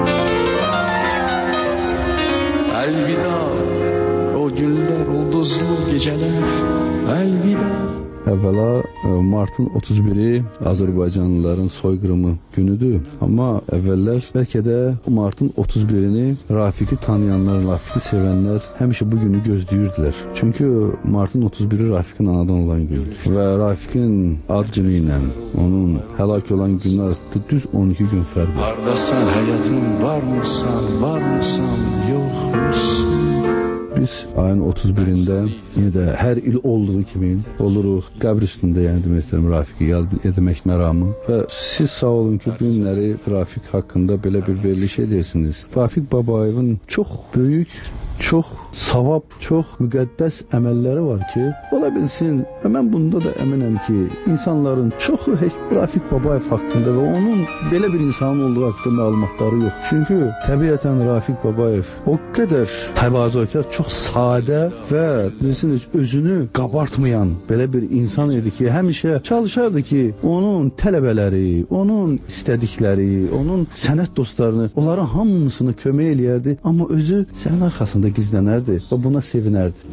Əlvida o günlər, ulduzlu gecələr, əlvida. Əvvəla martın otuz biri Azərbaycanlıların soyqırımı günüdür. Amma əvvəllər bəlkə də martın otuz birini Rafiqi tanıyanlar, Rafiqi sevənlər həmişə bu günü gözləyirdilər. Çünki martın otuz biri Rafiqin anadan olan gündür. Və Rafiqin ad günü ilə onun həlak olan günün arasında düz on iki gün fərq var. Hardasan həyatım, varmısan, varmısan, yoxmusan. Biz ayın otuz birində yenə də hər il olduğu kimi oluruq qəbr üstündə, yəni demək istəyirəm Rafiqi yad etmək məramı. Və siz sağ olun ki, bu günləri Rafiq haqqında belə bir veriliş edirsiniz. Rafiq Babayevin çox böyük, çox savab, çox müqəddəs əməlləri var ki, ola bilsin və mən bunda da əminəm ki, insanların çoxu Rafiq Babayev haqqında və onun belə bir insanın olduğu haqqında məlumatları yox. Çünki təbiətən Rafiq Babayev o qədər təvazökar, çox sadə və bilirsiniz, özünü qabartmayan belə bir insan idi ki, həmişə çalışardı ki, onun tələbələri, onun istədikləri, onun sənət dostlarını, onların hamısını kömək eləyərdi, amma özü sənin arxasında gizlənərdi və buna sevinərdi.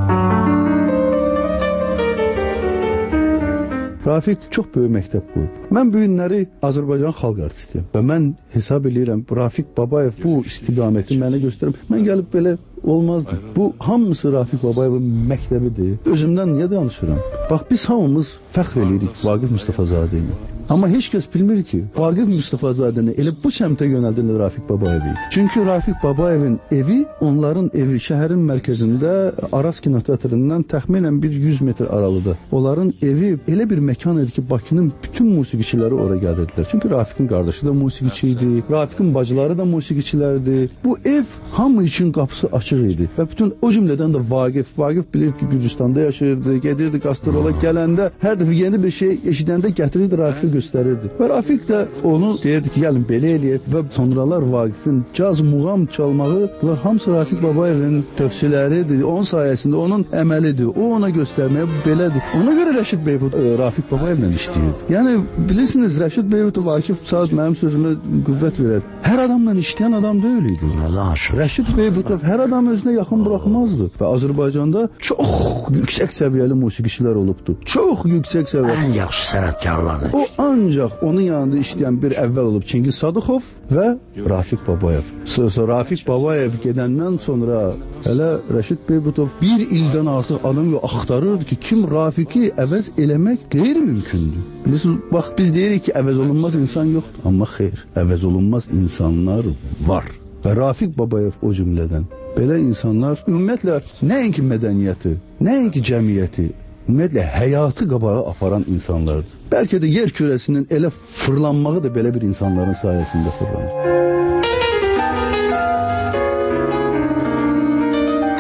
Rafiq çox böyük məktəb qoyub. Mən bu günləri Azərbaycan xalq artistiyəm və mən hesab edirəm, Rafiq Babayev bu istiqaməti mənə göstərib. Mən gəlib belə olmazdı. Bu hamısı Rafiq Babayevin məktəbidir. Özümdən niyə danışıram? Bax, biz hamımız fəxr edirik Vaqif Mustafazadə ilə. Amma heç kəs bilmir ki, Vaqif Mustafazadəni elə bu səmtə yönəldən Rafiq Babayevi. Çünki Rafiq Babayevin evi, onların evi şəhərin mərkəzində Aras kinoteatrından təxminən bir yüz metr aralıda. Onların evi elə bir məkan idi ki, Bakının bütün musiqiçiləri ora gəlirdilər. Çünki Rafiqin qardaşı da musiqiçi idi, Rafiqin bacıları da musiqiçilərdi. Bu ev hamı üçün qapısı açıq idi. Və bütün o cümlədən də Vaqif, Vaqif bilir ki, Gürcüstanda yaşayırdı, gedirdi gastrola, gələndə hər dəfə yeni bir şey eşidəndə gətirirdi Rafiqi göstərirdi. Və Rafiq də onu deyirdi ki, gəlin belə eləyək və sonralar Vaqifin caz, muğam çalmağı, bunlar hamısı Rafiq Babayevin tövsiyələridir, onun sayəsində, onun əməlidir, o ona göstərməyə belədir. Ona görə Rəşid Beybuд Rafiq Babayevlə işləyirdi. Yəni, bilirsiniz, Rəşid Beybudu Vaqif saat mənim sözümə qüvvət verər. Hər adamla işləyən adam deyil idi. Rəşid Beybudov hər adam özünə yaxın buraxmazdı. Və Azərbaycanda çox yüksək səviyyəli musiqiçilər olubdu. Çox yüksək səviyyəli. Ən yaxşı sənətkarlardır. O ancaq onun yanında işləyən bir əvvəl olub Çingiz Sadıxov və Rafiq Babayev. Sonra Rafiq Babayev gedəndən sonra hələ Rəşid Beybudov bir ildən artıq adam axtarırdı ki, kim Rafiqi əvəz eləmək qeyri-mümkündür. Bilirsiniz, bax, biz deyirik ki, əvəz olunmaz insan yoxdur. Amma xeyr, əvəz olunmaz insanlar var. Və Rafiq Babayev o cümlədən. Belə insanlar ümumiyyətlə nəinki mədəniyyəti, nəinki cəmiyyəti, ümumiyyətlə həyatı qabağa aparan insanlardır. Bəlkə də yer kürəsinin elə fırlanmağı da belə bir insanların sayəsində fırlanır.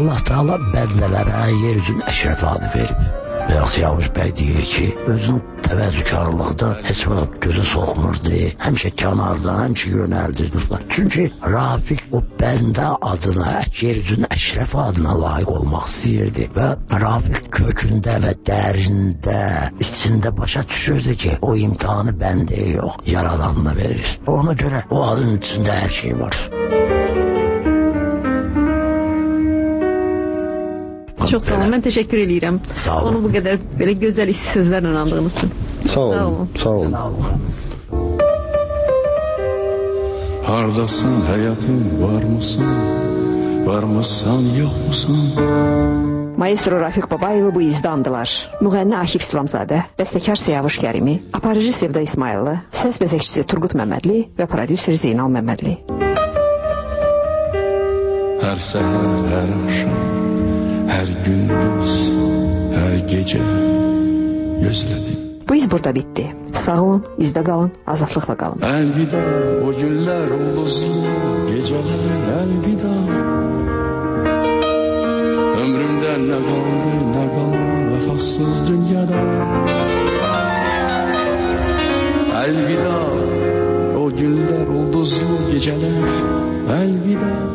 Allah Teala bəndələrə yer üzün əşrəf adı verib. Və Siyavuş bəy deyir ki, özün təvəzzükarlıqda heç vaxt gözü soxmurdu, həmişə kənarda, həmişə yönəldirdi. Çünki Rafiq o bəndə adına, yer üzün əşrəf adına layiq olmaq istəyirdi və Rafiq kökündə və dərində, içində başa düşürdü ki, o imtihanı bəndəyə yox, yaradanına verir. Ona görə o adın içində hər şey var. Çox sağ olun, mən təşəkkür edirəm. Sağ olun. Onu bu qədər belə gözəl isti sözlərlə andığınız üçün. Sağ olun, sağ olun. Sağ olun. Hardasın həyatım, var mısın? Var mısın, yox musun? Maestro Rafiq Babayevi bu izdandılar. Müğənni Akif İslamzadə, bəstəkar Siyavuş Kərimi, aparıcı Sevda İsmayıllı, səs bəzəkçisi Turqut Məmmədli və prodüser Zeynal Məmmədli. Hər səhər, hər axşam, hər gündüz, hər gecə gözlədim. Bu iz burada bitdi. Sağ olun, izdə qalın, azadlıqla qalın. Əlvida o günlər, ulduzlu gecələr, əlvida. Ömrümdə nə qaldı, nə qaldı vəfasız dünyada. Əlvida o günlər, ulduzlu gecələr, əlvida.